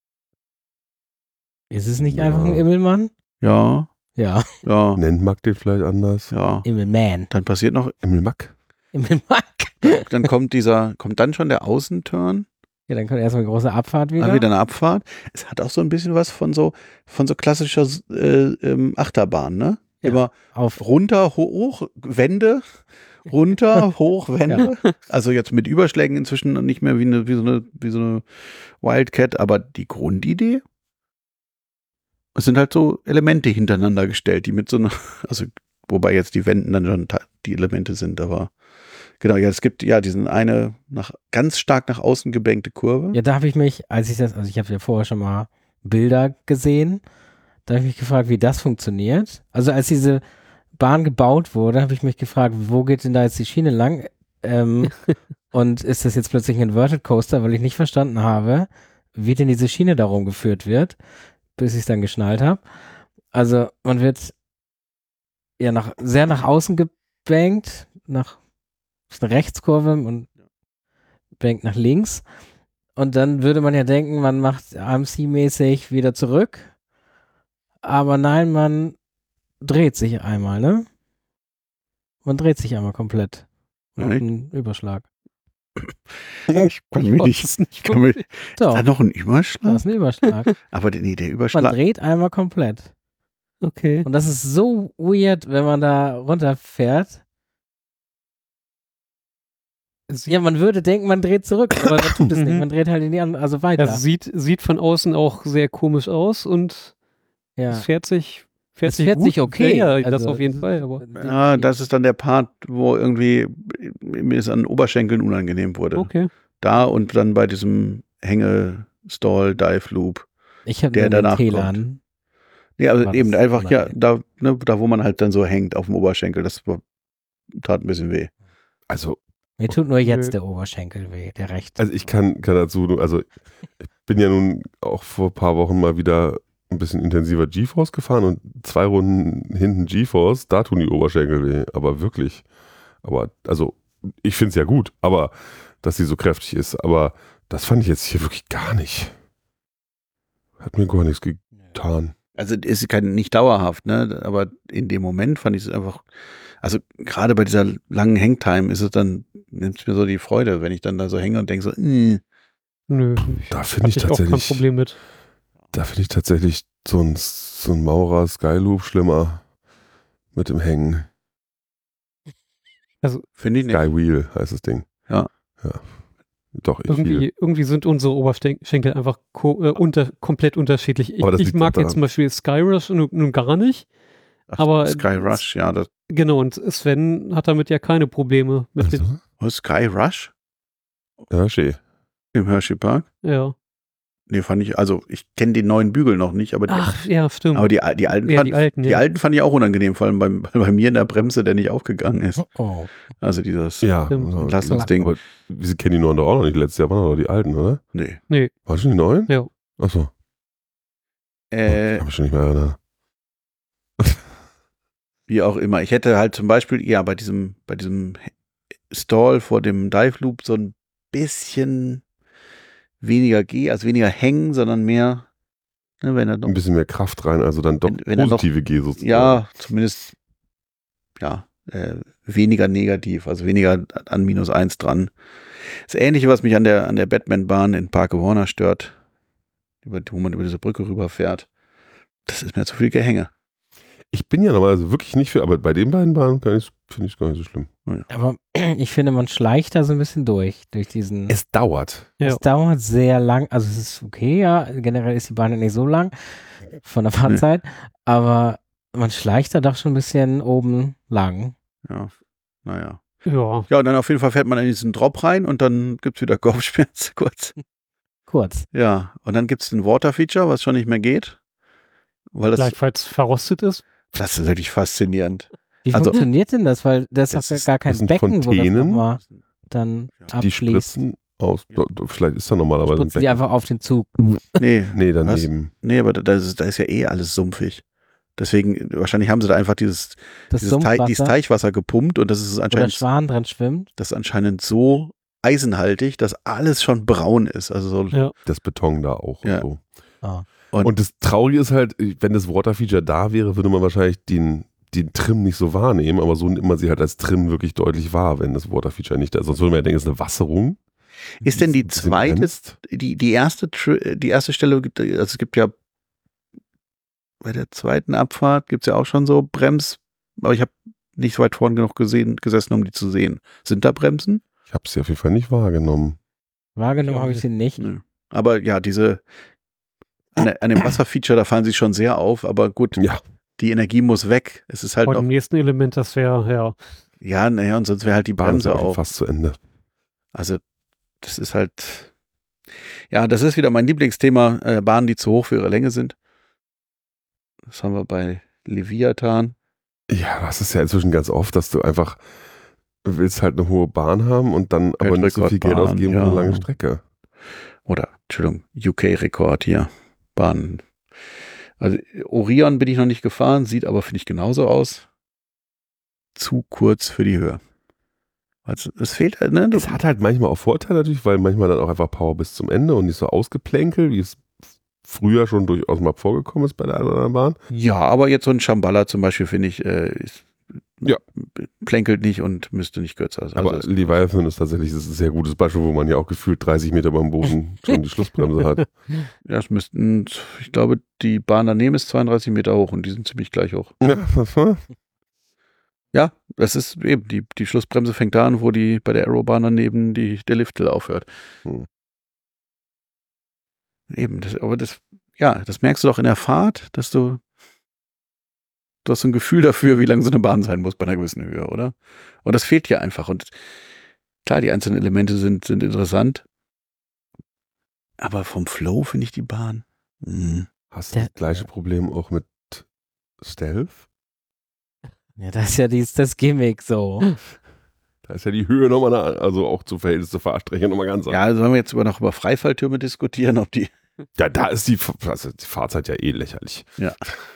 Ist es nicht Ja. einfach ein Immelmann? Ja, Ja, ja, Nennt Mack den vielleicht anders? ja. Immelman. Dann passiert noch, Immelmack? Immelmack. dann kommt dieser, kommt dann schon der Außenturn, Ja, dann kommt erstmal eine große Abfahrt wieder. dann wieder eine Abfahrt. Es hat auch so ein bisschen was von so, von so klassischer äh, ähm, Achterbahn, ne? Ja. Immer Auf. runter, hoch, Wände, runter, hoch, Wände. Also jetzt mit Überschlägen inzwischen nicht mehr wie, eine, wie, so eine, wie so eine Wildcat, aber die Grundidee, es sind halt so Elemente hintereinander gestellt, die mit so einer, also wobei jetzt die Wänden dann schon ta- die Elemente sind, aber genau, ja, es gibt ja diesen eine nach ganz stark nach außen gebänkte Kurve. Ja, da habe ich mich, als ich das, also ich habe ja vorher schon mal Bilder gesehen, da habe ich mich gefragt, wie das funktioniert. Also als diese Bahn gebaut wurde, habe ich mich gefragt, wo geht denn da jetzt die Schiene lang? Ähm, und ist das jetzt plötzlich ein Inverted Coaster, weil ich nicht verstanden habe, wie denn diese Schiene darum geführt wird, bis ich es dann geschnallt habe. Also man wird ja nach, sehr nach außen gebankt, nach ist eine Rechtskurve und bankt nach links. Und dann würde man ja denken, man macht A M C-mäßig wieder zurück. Aber nein, man dreht sich einmal, ne? Man dreht sich einmal komplett. Und hat Echt? einen Überschlag. Ich kann mir nicht, weiß nicht, kann mir, So, da noch ein da Überschlag? ist ein Überschlag. Aber der- nee, der Man Überschlag, dreht einmal komplett. Okay. Und das ist so weird, wenn man da runterfährt. Ja, man würde denken, man dreht zurück, aber man tut es nicht. Mhm. Man dreht halt in die andere, also weiter. Das sieht, sieht von außen auch sehr komisch aus und ja. es fährt sich, fährt Es sich fährt gut. sich okay. Ja, ja, das Also, auf jeden Fall. Aber ja, das ist dann der Part, wo irgendwie mir es an Oberschenkeln unangenehm wurde. okay. Da und dann bei diesem Hänge-Stall, Dive-Loop. Ich habe der nur in den danach Tälern. Nee, also War eben das einfach, ja, unangenehm. da, ne, da wo man halt dann so hängt auf dem Oberschenkel, das war, tat ein bisschen weh. Also, Mir tut nur jetzt Nö. der Oberschenkel weh, der rechte. also ich kann, kann dazu, nur- also ich bin ja nun auch vor ein paar Wochen mal wieder ein bisschen intensiver GeForce gefahren und zwei Runden hinten GeForce, da tun die Oberschenkel weh, aber wirklich. Aber, also, ich finde es ja gut, aber, dass sie so kräftig ist, aber das fand ich jetzt hier wirklich gar nicht. Hat mir gar nichts getan. Also ist kein, nicht dauerhaft, ne? Aber in dem Moment fand ich es einfach, also gerade bei dieser langen Hangtime ist es dann, nimmt es mir so die Freude, wenn ich dann da so hänge und denke so, äh. Nö, Da finde ich hatte ich auch kein tatsächlich, Problem mit. da finde ich tatsächlich so ein, so ein Maurer Skyloop schlimmer mit dem Hängen. Also Finde ich nicht. Skywheel heißt das Ding. Ja. Ja. Doch, ich irgendwie, viel. irgendwie sind unsere Oberschenkel einfach ko- äh, unter, komplett unterschiedlich. Ich, Aber das ich liegt mag daran. jetzt zum Beispiel Skyrush nun, nun gar nicht. Ach, Aber- Sky Rush, ja. Das, Genau, und Sven hat damit ja keine Probleme. Mit Also? oh, Sky Rush Ja, schön. im Hershey Park? den, ja. Nee, fand ich, also ich kenne den neuen Bügel noch nicht, aber die, Ach, ja, stimmt. aber die, die alten ja, fand, die alten, die ja. alten fand ich auch unangenehm, vor allem beim, bei mir in der Bremse, der nicht aufgegangen ist. Oh. Also dieses Ja. Stimmt. also- Entlastungsding. Aber wir kennen die neuen doch auch noch nicht. Letztes Jahr waren doch die alten, oder? Nee. Waren schon die neuen? Ja. Achso. Äh, Hab ich schon nicht mehr erinnert. wie auch immer. Ich hätte halt zum Beispiel, ja, bei diesem, bei diesem Stall vor dem Dive Loop so ein bisschen weniger G, also weniger hängen, sondern mehr, ne, wenn er noch, Ein bisschen mehr Kraft rein, also dann doch Wenn- wenn er noch- positive G sozusagen. ja, zumindest, ja, äh, weniger negativ, also weniger an minus eins dran. Das Ähnliche, was mich an der, an der Batman-Bahn in Parke Warner stört, über, wo man über diese Brücke rüberfährt. Das ist mir zu viel Gehänge. Ich bin ja normalerweise wirklich nicht für, aber bei den beiden Bahnen finde ich es gar nicht so schlimm. Aber ich finde, man schleicht da so ein bisschen durch, durch diesen. Es dauert. Ja. Es dauert sehr lang, also es ist okay, ja, generell ist die Bahn ja nicht so lang von der Fahrzeit, aber man schleicht da doch schon ein bisschen oben lang. Ja, naja. Ja. Ja, und dann auf jeden Fall fährt man in diesen Drop rein und dann gibt's wieder Kopfschmerzen kurz. Kurz. Ja, und dann gibt's den Water-Feature, was schon nicht mehr geht. Weil das, Gleichfalls verrostet ist. das ist wirklich faszinierend. Wie Also- funktioniert denn das? Weil das Das ist ist- ja gar kein das sind Becken, wo das Fontänen. nochmal dann Ja. Die abfließt. spritzen aus, do- do- vielleicht ist da normalerweise ein Spritzen die Becken. einfach auf den Zug. Nee, Nee, daneben. nee, aber da ist, da ist ja eh alles sumpfig. Deswegen, wahrscheinlich haben sie da einfach dieses, Das dieses, Teich, dieses Sumpfwasser, Teichwasser gepumpt und das ist wo der anscheinend, Schwan drin schwimmt. das ist anscheinend so eisenhaltig, dass alles schon braun ist. Also so, Ja. Das Beton da auch. Ja. Und, so. Ah. Und- und das Traurige ist halt, wenn das Water-Feature da wäre, würde man wahrscheinlich den, den Trim nicht so wahrnehmen, aber so nimmt man sie halt als Trim wirklich deutlich wahr, wenn das Water-Feature nicht da ist. Sonst würde man ja denken, es ist eine Wasserung. Ist denn die ein bisschen zweite- bremst. die, die erste, Tr- die erste Stelle, gibt- also es gibt ja bei der zweiten Abfahrt gibt's ja auch schon so Brems, aber ich habe nicht weit vorn genug gesehen, gesessen, um die zu sehen. Sind da Bremsen? Ich habe sie auf jeden Fall nicht wahrgenommen. Wahrgenommen Ja, habe ich sie nicht. Nö. Aber ja, diese an, der, an dem Wasserfeature, da fallen sie schon sehr auf, aber gut, Ja, die Energie muss weg. Es ist halt Bei noch, dem nächsten Element, das wäre, ja. ja, naja, und sonst wäre halt die Bahn ist Bremse ja auch schon auf. fast zu Ende. Also, das ist halt, ja, das ist wieder mein Lieblingsthema, äh, Bahnen, die zu hoch für ihre Länge sind. Das haben wir bei Leviathan. Ja, das ist ja inzwischen ganz oft, dass du einfach willst halt eine hohe Bahn haben und dann aber nicht so viel Geld Weltrekordbahn, ausgeben für ja. eine lange Strecke. Oder, Entschuldigung, U K-Rekord hier. Bahnen. Also, Orion bin ich noch nicht gefahren, sieht aber, finde ich, genauso aus. Zu kurz für die Höhe. Also, es fehlt halt, ne? Du, Es hat halt manchmal auch Vorteile natürlich, weil manchmal dann auch einfach Power bis zum Ende und nicht so ausgeplänkel, wie es früher schon durchaus mal vorgekommen ist bei der einen oder anderen Bahn. ja, aber jetzt so ein Shambhala zum Beispiel, finde ich, äh, ist, Ja. plänkelt nicht und müsste nicht kürzer sein. Aber Also, Leviathan ist tatsächlich das ist ein sehr gutes Beispiel, wo man ja auch gefühlt dreißig Meter beim Boden schon die Schlussbremse hat. ja, es müssten, ich glaube, die Bahn daneben ist zweiunddreißig Meter hoch und die sind ziemlich gleich hoch. Ja, das war- Ja, das ist eben, die, die Schlussbremse fängt da an, wo die bei der Aerobahn daneben die, der Lifthill aufhört. Hm. Eben, das, aber das, ja, das merkst du doch in der Fahrt, dass du, du hast so ein Gefühl dafür, wie lang so eine Bahn sein muss bei einer gewissen Höhe, oder? Und das fehlt hier einfach. Und klar, die einzelnen Elemente sind, sind interessant, aber vom Flow finde ich die Bahn. Hm. Hast du Der- das gleiche Problem auch mit Stealth? Ja, das ist ja dies, das Gimmick so. Da ist ja die Höhe nochmal, eine, also auch zu Verhältnis zur Fahrstrecke nochmal ganz Ja, also wenn wir jetzt über, noch über Freifalltürme diskutieren, ob die, Ja, da ist die, also die Fahrzeit ja eh lächerlich. Ja.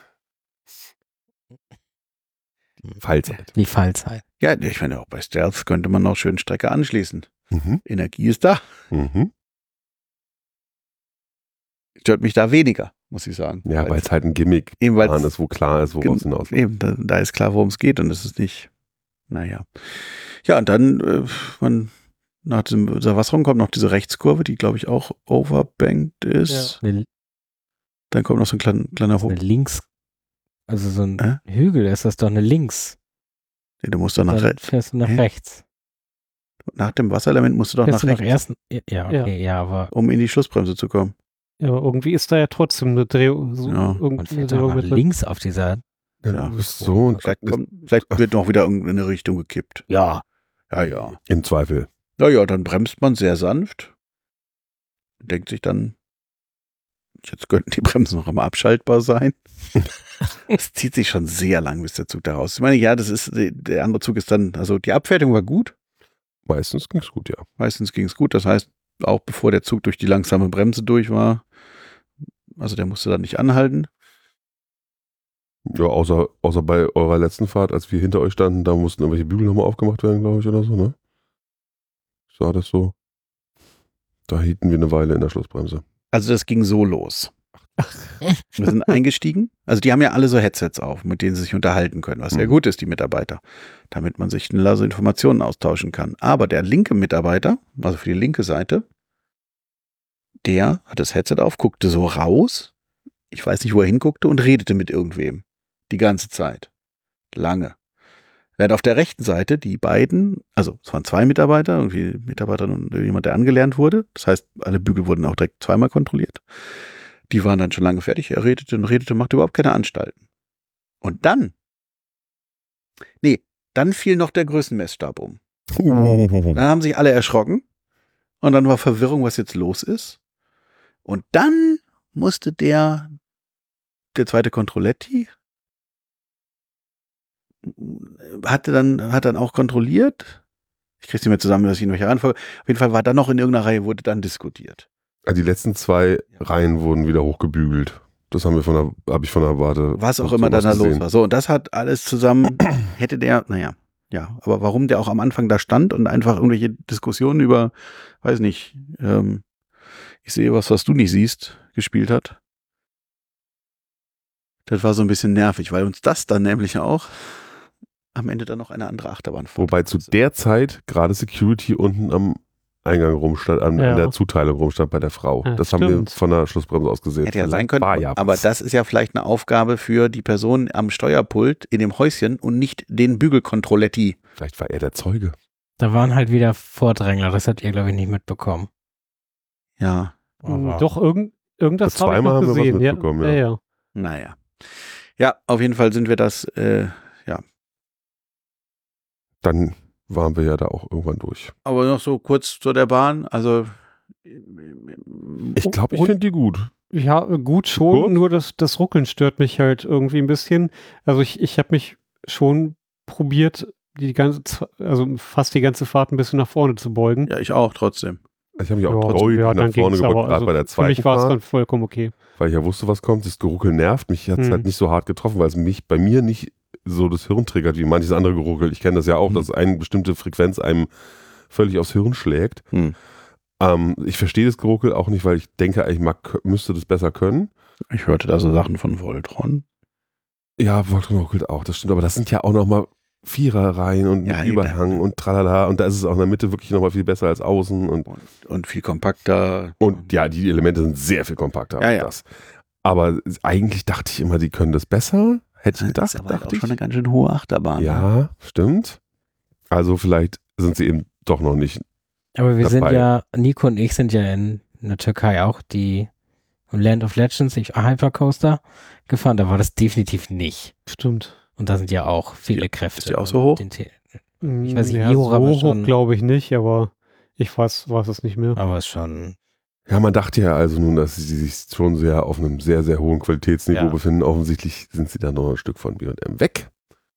Die Fallzeit. Die Fallzeit. ja, ich finde auch bei Stealth könnte man noch schön Strecke anschließen. Mhm. Energie ist da. Mhm. stört mich da weniger, muss ich sagen. Ja, weil es halt ein Gimmick eben, weil's, ist, wo klar ist, worauf es hinausläuft. Eben, da, da ist klar, worum es geht und es ist nicht, naja. Ja, und dann, äh, man, nach diesem, dieser Wasserung kommt noch diese Rechtskurve, die, glaube ich, auch overbanked ist. Ja. Eine, dann kommt noch so ein kleiner, kleiner Hoch. eine Links, also so ein äh? Hügel, ist das doch eine Links. Nee, du musst doch nach Dann fährst du nach Hä? rechts. Nach dem Wasserelement musst du doch Fährst nach du rechts, nach ersten, ja, okay, ja, aber um in die Schlussbremse zu kommen. Ja, aber irgendwie ist da ja trotzdem eine Drehung. So Ja. man irgendeine fährt doch Drehung nach mit drin. links auf dieser, Ja. Du bist so und Vielleicht, kommt, vielleicht wird noch wieder in eine Richtung gekippt. ja, Ja, ja. im Zweifel. Naja, dann bremst man sehr sanft. Denkt sich dann, jetzt könnten die Bremsen noch einmal abschaltbar sein. Es zieht sich schon sehr lang, bis der Zug da raus ist. Ich meine, ja, das ist, der andere Zug ist dann, also die Abfertigung war gut. Meistens ging es gut, ja. Meistens ging es gut. Das heißt, auch bevor der Zug durch die langsame Bremse durch war, also der musste dann nicht anhalten. Ja, außer, außer bei eurer letzten Fahrt, als wir hinter euch standen, da mussten irgendwelche Bügel nochmal aufgemacht werden, glaube ich, oder so, ne? Sah das so? Da hielten wir eine Weile in der Schlussbremse. Also das ging so los. Wir sind eingestiegen. Also die haben ja alle so Headsets auf, mit denen sie sich unterhalten können, was sehr Mhm. gut ist, die Mitarbeiter, damit man sich schneller so Informationen austauschen kann. Aber der linke Mitarbeiter, also für die linke Seite, der hat das Headset auf, guckte so raus, ich weiß nicht, wo er hinguckte, und redete mit irgendwem. Die ganze Zeit. Lange. Während auf der rechten Seite die beiden, also es waren zwei Mitarbeiter, irgendwie Mitarbeiter und jemand, der angelernt wurde. Das heißt, alle Bügel wurden auch direkt zweimal kontrolliert. Die waren dann schon lange fertig. Er redete und redete, machte überhaupt keine Anstalten. Und dann, nee, dann fiel noch der Größenmessstab um. Dann haben sich alle erschrocken und dann war Verwirrung, was jetzt los ist. Und dann musste der, der zweite Controletti, hatte dann, hat dann auch kontrolliert. Ich krieg's nicht mehr zusammen, dass ich ihn noch heranfolge. Auf jeden Fall war dann noch in irgendeiner Reihe, wurde dann diskutiert. Die letzten zwei Reihen wurden wieder hochgebügelt. Das haben wir von der, habe ich von der Warte. Was auch so immer dann da gesehen. los war. So, und das hat alles zusammen, hätte der, naja, ja, aber warum der auch am Anfang da stand und einfach irgendwelche Diskussionen über, weiß nicht, ähm, ich sehe was, was du nicht siehst, gespielt hat. Das war so ein bisschen nervig, weil uns das dann nämlich auch am Ende dann noch eine andere Achterbahn fand. Wobei zu der Zeit gerade Security unten am Eingang rumstand, an, Ja. an der Zuteilung rumstand bei der Frau. Ja, das haben wir stimmt. von der Schlussbremse aus gesehen. Hätte ja Also sein können, war ja aber was. das ist ja vielleicht eine Aufgabe für die Person am Steuerpult in dem Häuschen und nicht den Bügelkontrolletti. Vielleicht war er der Zeuge. da waren halt wieder Vordrängler, das habt ihr, glaube ich, nicht mitbekommen. Ja, Aber Doch, irgend, irgendwas habe ich Zweimal noch haben wir was gesehen. Ja, mitbekommen, ja. ja. ja. naja. Ja, auf jeden Fall sind wir das, äh, Dann waren wir ja da auch irgendwann durch. aber noch so kurz zu der Bahn, also Ich glaube, ich Und- finde die gut. Ja, gut schon, Kurz? nur das, das Ruckeln stört mich halt irgendwie ein bisschen. Also ich, ich habe mich schon probiert, die ganze, Z- also fast die ganze Fahrt ein bisschen nach vorne zu beugen. ja, ich auch trotzdem. Ich habe mich auch Ja, traurig ja, dann nach vorne ging's, gebeugt, aber gerade also bei der Für zweiten mich war es Fahrt, dann vollkommen okay. weil ich ja wusste, was kommt. Das Geruckel nervt. Mich hat es Hm. halt nicht so hart getroffen, weil es mich bei mir nicht so das Hirn triggert, wie manches andere Geruckel. Ich kenne das ja auch, Hm. dass eine bestimmte Frequenz einem völlig aufs Hirn schlägt. Hm. Ähm, ich verstehe das Geruckel auch nicht, weil ich denke, ich mag, müsste das besser können. Ich hörte da so Sachen von Voltron. Ja, Voltron ruckelt auch, das stimmt. Aber das sind ja auch nochmal Viererreihen und Ja, mit Überhang und tralala. Und da ist es auch in der Mitte wirklich nochmal viel besser als außen. Und, Und, und viel kompakter. und ja, die Elemente sind sehr viel kompakter Ja, als ja. das. Aber eigentlich dachte ich immer, die können das besser. Hätte ich Das gedacht, ist aber halt auch dachte ich. schon eine ganz schön hohe Achterbahn. Ne? Ja, stimmt. Also vielleicht sind sie eben doch noch nicht. Aber wir sind dabei. ja, Nico und ich sind ja in der Türkei auch die Land of Legends, ich Hypercoaster gefahren, da war das definitiv nicht. Stimmt. Und da sind ja auch viele Kräfte. ist die auch so hoch? Den Te- Ich weiß nicht, ja, wie so hoch, aber hoch schon- glaube ich nicht, aber ich weiß, weiß es nicht mehr. aber ist schon, Ja, man dachte ja also nun, dass sie sich schon sehr auf einem sehr, sehr hohen Qualitätsniveau Ja. befinden. Offensichtlich sind sie da noch ein Stück von B und M weg.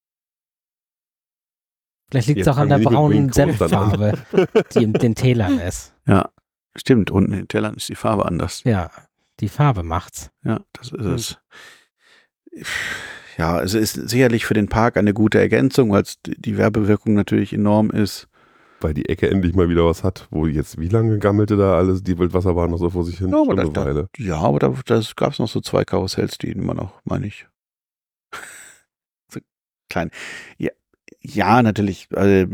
vielleicht liegt es Jetzt auch an der fangen wir nicht mit braunen Wing Coastern an. Senffarbe, die in den Tälern ist. Ja, stimmt. Unten in den Tellern ist die Farbe anders. Ja, die Farbe macht's. Ja, das ist es. Ja, es ist sicherlich für den Park eine gute Ergänzung, weil es die Werbewirkung natürlich enorm ist. weil die Ecke endlich mal wieder was hat, wo jetzt, wie lange gammelte da alles, die Wildwasserbahn noch so vor sich hin? Ja, aber, Schon da, eine da, Weile. ja, aber da das gab es noch so zwei Karussells, die immer noch, meine ich. So klein. Ja, ja natürlich, also,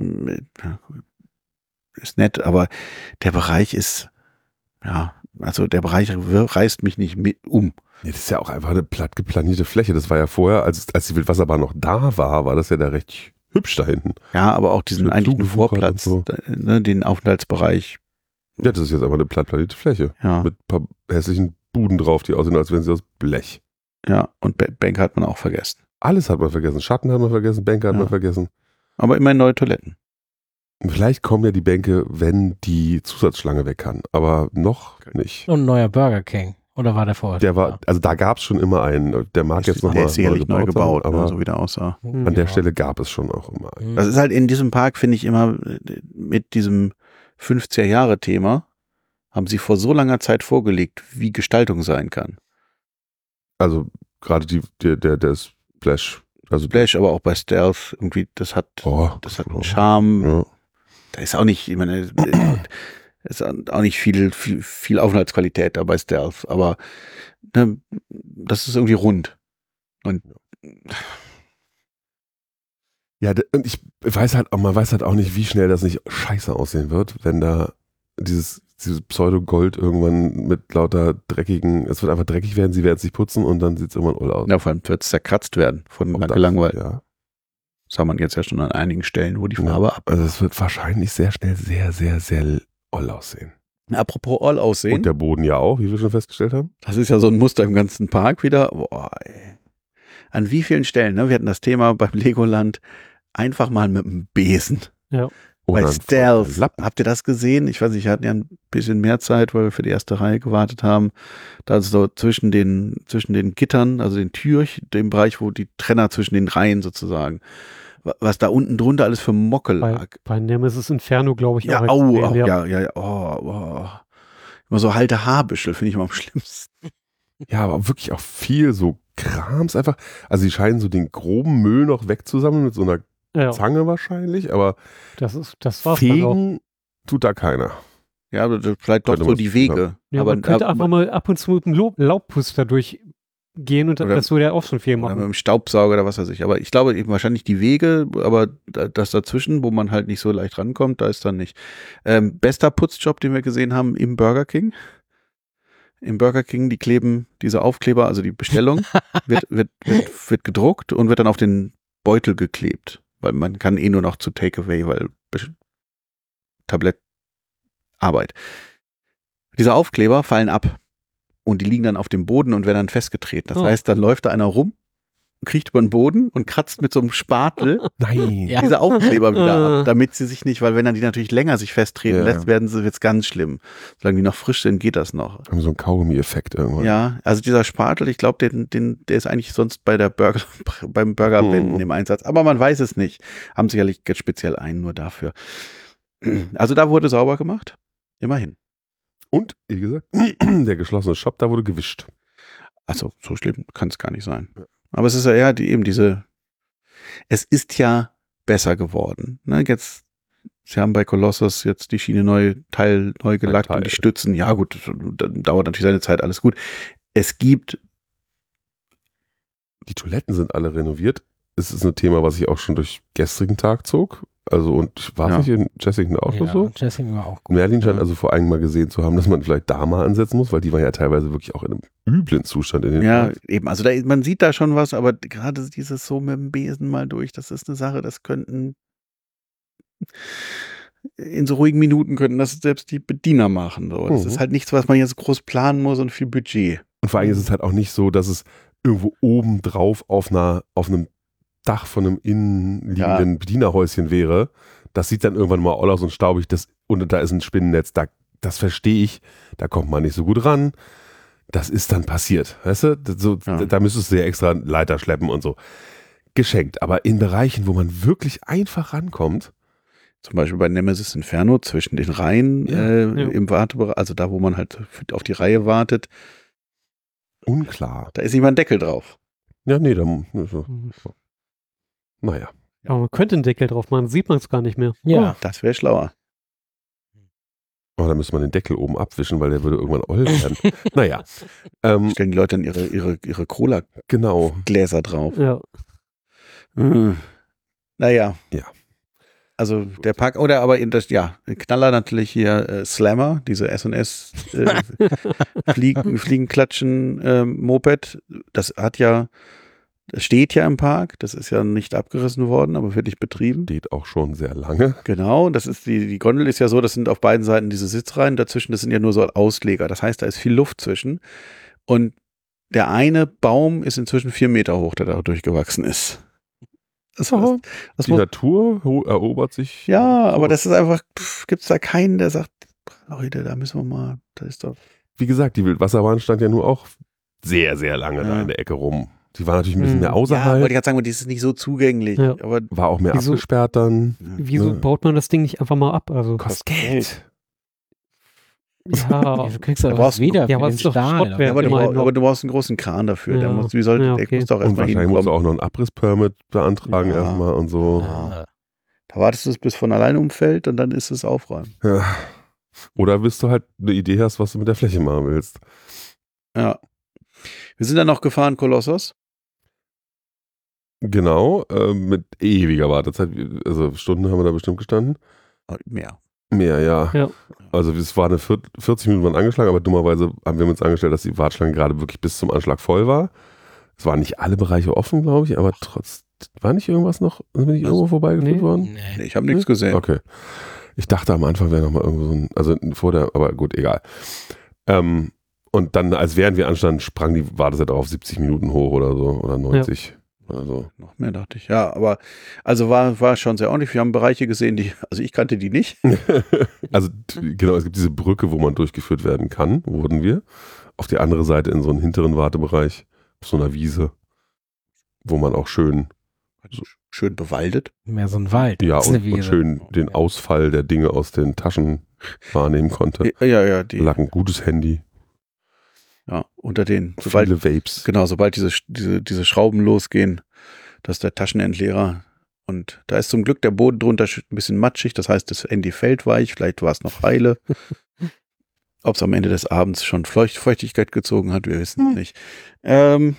ist nett, aber der Bereich ist, ja, also der Bereich reißt mich nicht mit um. Ja, das ist ja auch einfach eine platt geplanierte Fläche. Das war ja vorher, als, als die Wildwasserbahn noch da war, war das ja da recht hübsch da hinten. Ja, aber auch diesen Mit eigentlichen Zugewuchert Vorplatz, und da, ne, den Aufenthaltsbereich. Ja, das ist jetzt einfach eine platt planierte Fläche. Ja, Mit ein paar hässlichen Buden drauf, die aussehen, als wären sie aus Blech. ja, und Ba- Bänke hat man auch vergessen. Alles hat man vergessen. Schatten hat man vergessen, Bänke hat Ja. man vergessen. Aber immerhin neue Toiletten. Vielleicht kommen ja die Bänke, wenn die Zusatzschlange weg kann. Aber noch nicht. Und ein neuer Burger King. Oder war der vorher? Der war, also da gab es schon immer einen. Der mag jetzt der nochmal ist sicherlich neu gebaut, aber ne, so wie der aussah. Hm, an der ja. Stelle gab es schon auch immer einen. Hm. Das ist halt in diesem Park, finde ich immer, äh, mit diesem fünfziger-Jahre-Thema haben sie vor so langer Zeit vorgelegt, wie Gestaltung sein kann. Also gerade die, der, der, der Splash. Also Splash, aber auch bei Stealth, irgendwie, das hat, oh, das hat oh, einen Charme. Ja. Da ist auch nicht, ich meine, äh, ist auch nicht viel, viel, viel Aufenthaltsqualität da bei Stealth, aber ne, das ist irgendwie rund. Und Ja, d- und ich weiß halt auch, man weiß halt auch nicht, wie schnell das nicht scheiße aussehen wird, wenn da dieses, dieses Pseudo-Gold irgendwann mit lauter dreckigen, es wird einfach dreckig werden, sie werden sich putzen und dann sieht es irgendwann all aus. ja, vor allem wird es zerkratzt werden von Ob lang das- gelangweilt. Ja. Das sah man jetzt ja schon an einigen Stellen, wo die Farbe ab. Also es wird wahrscheinlich sehr schnell sehr, sehr, sehr all aussehen. Apropos All aussehen, Und der Boden ja auch, wie wir schon festgestellt haben. das ist ja so ein Muster im ganzen Park wieder. Boah, ey. An wie vielen Stellen, ne? Wir hatten das Thema beim Legoland, einfach mal mit dem Besen. Oder Bei ein Stealth. Lappen. Habt ihr das gesehen? Ich weiß nicht, wir hatten ja ein bisschen mehr Zeit, weil wir für die erste Reihe gewartet haben. Da ist so zwischen den, zwischen den Gittern, also den Türch, dem Bereich, wo die Trenner zwischen den Reihen sozusagen, wa- was da unten drunter alles für Mockel Bei, lag. bei Nemesis Inferno, glaube ich, Ja, auch. au, extrem, au, ja. ja, ja, ja, oh, oh. Immer so halte Haarbüschel, finde ich immer am schlimmsten. Ja, aber wirklich auch viel so Krams einfach. Also die scheinen so den groben Müll noch wegzusammeln mit so einer Ja, Zange wahrscheinlich, aber das ist, das war's dann auch. fegen tut da keiner. Ja, aber das- vielleicht doch Könnte so man- die Wege. Ja, aber man könnte aber- einfach mal ab und zu mit einem Lob- Laubpuster durchgehen und Oder- das würde ja auch schon viel Oder mit machen. dem Staubsauger oder was weiß ich. Aber ich glaube eben wahrscheinlich die Wege, aber da- das dazwischen, wo man halt nicht so leicht rankommt, da ist dann nicht. Ähm, bester Putzjob, den wir gesehen haben im Burger King. Im Burger King, die kleben diese Aufkleber, also die Bestellung, wird, wird, wird, wird gedruckt und wird dann auf den Beutel geklebt. Weil man kann eh nur noch zu Takeaway, weil Be- Tablett Arbeit. Diese Aufkleber fallen ab und die liegen dann auf dem Boden und werden dann festgetreten. Das Oh. heißt, dann läuft da einer rum, kriecht über den Boden und kratzt mit so einem Spatel Nein. Ja. diese Aufkleber wieder Äh. ab, damit sie sich nicht, weil wenn dann die natürlich länger sich festtreten Ja. lässt, werden sie wird's ganz schlimm. Solange die noch frisch sind, geht das noch. Haben so einen Kaugummi-Effekt irgendwann. Ja, also dieser Spatel, ich glaube, den, den, der ist eigentlich sonst bei der Burger, beim Burgerwenden Mhm. im Einsatz. Aber man weiß es nicht. Haben sicherlich ganz speziell einen nur dafür. Also da wurde sauber gemacht. Immerhin. Und, wie gesagt, der geschlossene Shop, da wurde gewischt. Also so schlimm kann es gar nicht sein. Aber es ist ja eher die, eben diese, es ist ja besser geworden. Ne, jetzt, sie haben bei Colossus jetzt die Schiene neu, Teil neu gelackt Teil. und die Stützen. Ja gut, das, dann dauert natürlich seine Zeit, alles gut. Es gibt, Die Toiletten sind alle renoviert. Es ist ein Thema, was ich auch schon durch gestrigen Tag zog. Also, und war Ja. es nicht in Jessington auch Ja, so? Jessing war auch gut. Merlin scheint Ja. also vor allem mal gesehen zu haben, dass man vielleicht da mal ansetzen muss, weil die war ja teilweise wirklich auch in einem üblen Zustand in den ja, Parks. eben, also da, man sieht da schon was, aber gerade dieses so mit dem Besen mal durch, das ist eine Sache, das könnten in so ruhigen Minuten könnten das selbst die Bediener machen. So. Das Mhm. ist halt nichts, was man jetzt groß planen muss und viel Budget. Und vor allem ist es halt auch nicht so, dass es irgendwo oben drauf auf einer, auf einem Dach von einem innenliegenden Bedienerhäuschen wäre. Das sieht dann irgendwann mal all aus und staubig, das, und da ist ein Spinnennetz, da, das verstehe ich, da kommt man nicht so gut ran. Das ist dann passiert, weißt du? Das so, Ja. Da müsstest du ja extra Leiter schleppen und so. Geschenkt, aber in Bereichen, wo man wirklich einfach rankommt, Zum Beispiel bei Nemesis Inferno zwischen den Reihen Ja, äh, ja. im Wartebereich, also da, wo man halt auf die Reihe wartet, unklar. da ist nicht mal ein Deckel drauf. Ja, nee, dann, also, Mhm. naja. Aber man könnte einen Deckel drauf machen, sieht man es gar nicht mehr. Ja. Das wäre schlauer. Aber da müsste man den Deckel oben abwischen, weil der würde irgendwann oll werden. Naja. Ähm, Stellen die Leute dann ihre, ihre, ihre Cola-Gläser genau. drauf. Ja. Mhm. Naja. Ja. Also der Park, oder aber in das, ja, Knaller natürlich hier äh, Slammer, diese S und S äh, Fliegen, Fliegenklatschen äh, Moped. Das hat ja, das steht ja im Park, das ist ja nicht abgerissen worden, aber wird nicht betrieben. Steht auch schon sehr lange. Genau, das ist die, die Gondel ist ja so, das sind auf beiden Seiten diese Sitzreihen, dazwischen, das sind ja nur so Ausleger. Das heißt, da ist viel Luft zwischen. Und der eine Baum ist inzwischen vier Meter hoch, der da durchgewachsen ist. Das, Aha. das, das Die muss, Natur ho- erobert sich. ja, so. aber das ist einfach, gibt es da keinen, der sagt, Leute, da müssen wir mal, da ist doch. Wie gesagt, die Wildwasserbahn stand ja nur auch sehr, sehr lange Ja. da in der Ecke rum. Die war natürlich ein bisschen Hm. mehr Ja, außerhalb, wollte ich gerade sagen, die ist nicht so zugänglich. Ja. Aber war auch mehr Wieso- abgesperrt dann. Wieso Ja. baut man das Ding nicht einfach mal ab? Also, Kostet Geld. ja, Du kriegst Da aber brauchst was wieder ja, für aber den ist doch Stahl. Schrott wert. aber, du immerhin brauch, noch. aber du brauchst einen großen Kran dafür. Der, Ja. muss, wie soll, Ja, der okay. muss doch Und erstmal wahrscheinlich musst du hinkommen. auch noch einen Abrisspermit beantragen Ja. erstmal und so. Ah. Da wartest du es, bis von alleine umfällt und dann ist es aufräumen. Ja. Oder bis du halt eine Idee hast, was du mit der Fläche machen willst. Ja. Wir sind dann noch gefahren, Kolossos. Genau, äh, mit ewiger Wartezeit. Also Stunden haben wir da bestimmt gestanden. Oh, mehr. Mehr, ja. Ja. Also es war eine vier- vierzig Minuten waren angeschlagen, aber dummerweise haben wir uns angestellt, dass die Warteschlange gerade wirklich bis zum Anschlag voll war. Es waren nicht alle Bereiche offen, glaube ich, aber trotz, war nicht irgendwas noch, bin ich Was? irgendwo vorbeigeführt Nee. worden? Nee, Nee. ich habe nichts gesehen. Okay. Ich dachte am Anfang wäre noch mal irgendwo so ein, also vor der, aber gut, egal. Ähm, und dann, als während wir anstanden, sprang die Wartezeit auf siebzig Minuten hoch oder so, oder neunzig. Also, Noch mehr dachte ich. Ja, aber also war, war schon sehr ordentlich. Wir haben Bereiche gesehen, die, also ich kannte die nicht. also t- genau, es gibt diese Brücke, wo man durchgeführt werden kann, wurden wir. Auf die andere Seite in so einen hinteren Wartebereich, auf so einer Wiese, wo man auch schön, Schön bewaldet. Mehr so ein Wald. ja, Das ist und, eine und Wiese. schön den Ausfall der Dinge aus den Taschen wahrnehmen konnte. Ja, ja, ja, die, Lag ein gutes Handy, ja, unter den, sobald, viele Vapes. genau, sobald diese, diese, diese Schrauben losgehen, dass der Taschenentleerer und da ist zum Glück der Boden drunter ein bisschen matschig, das heißt, das Handy fällt weich, vielleicht war es noch heile. Ob es am Ende des Abends schon Feucht, Feuchtigkeit gezogen hat, wir wissen es Hm. nicht. Ähm,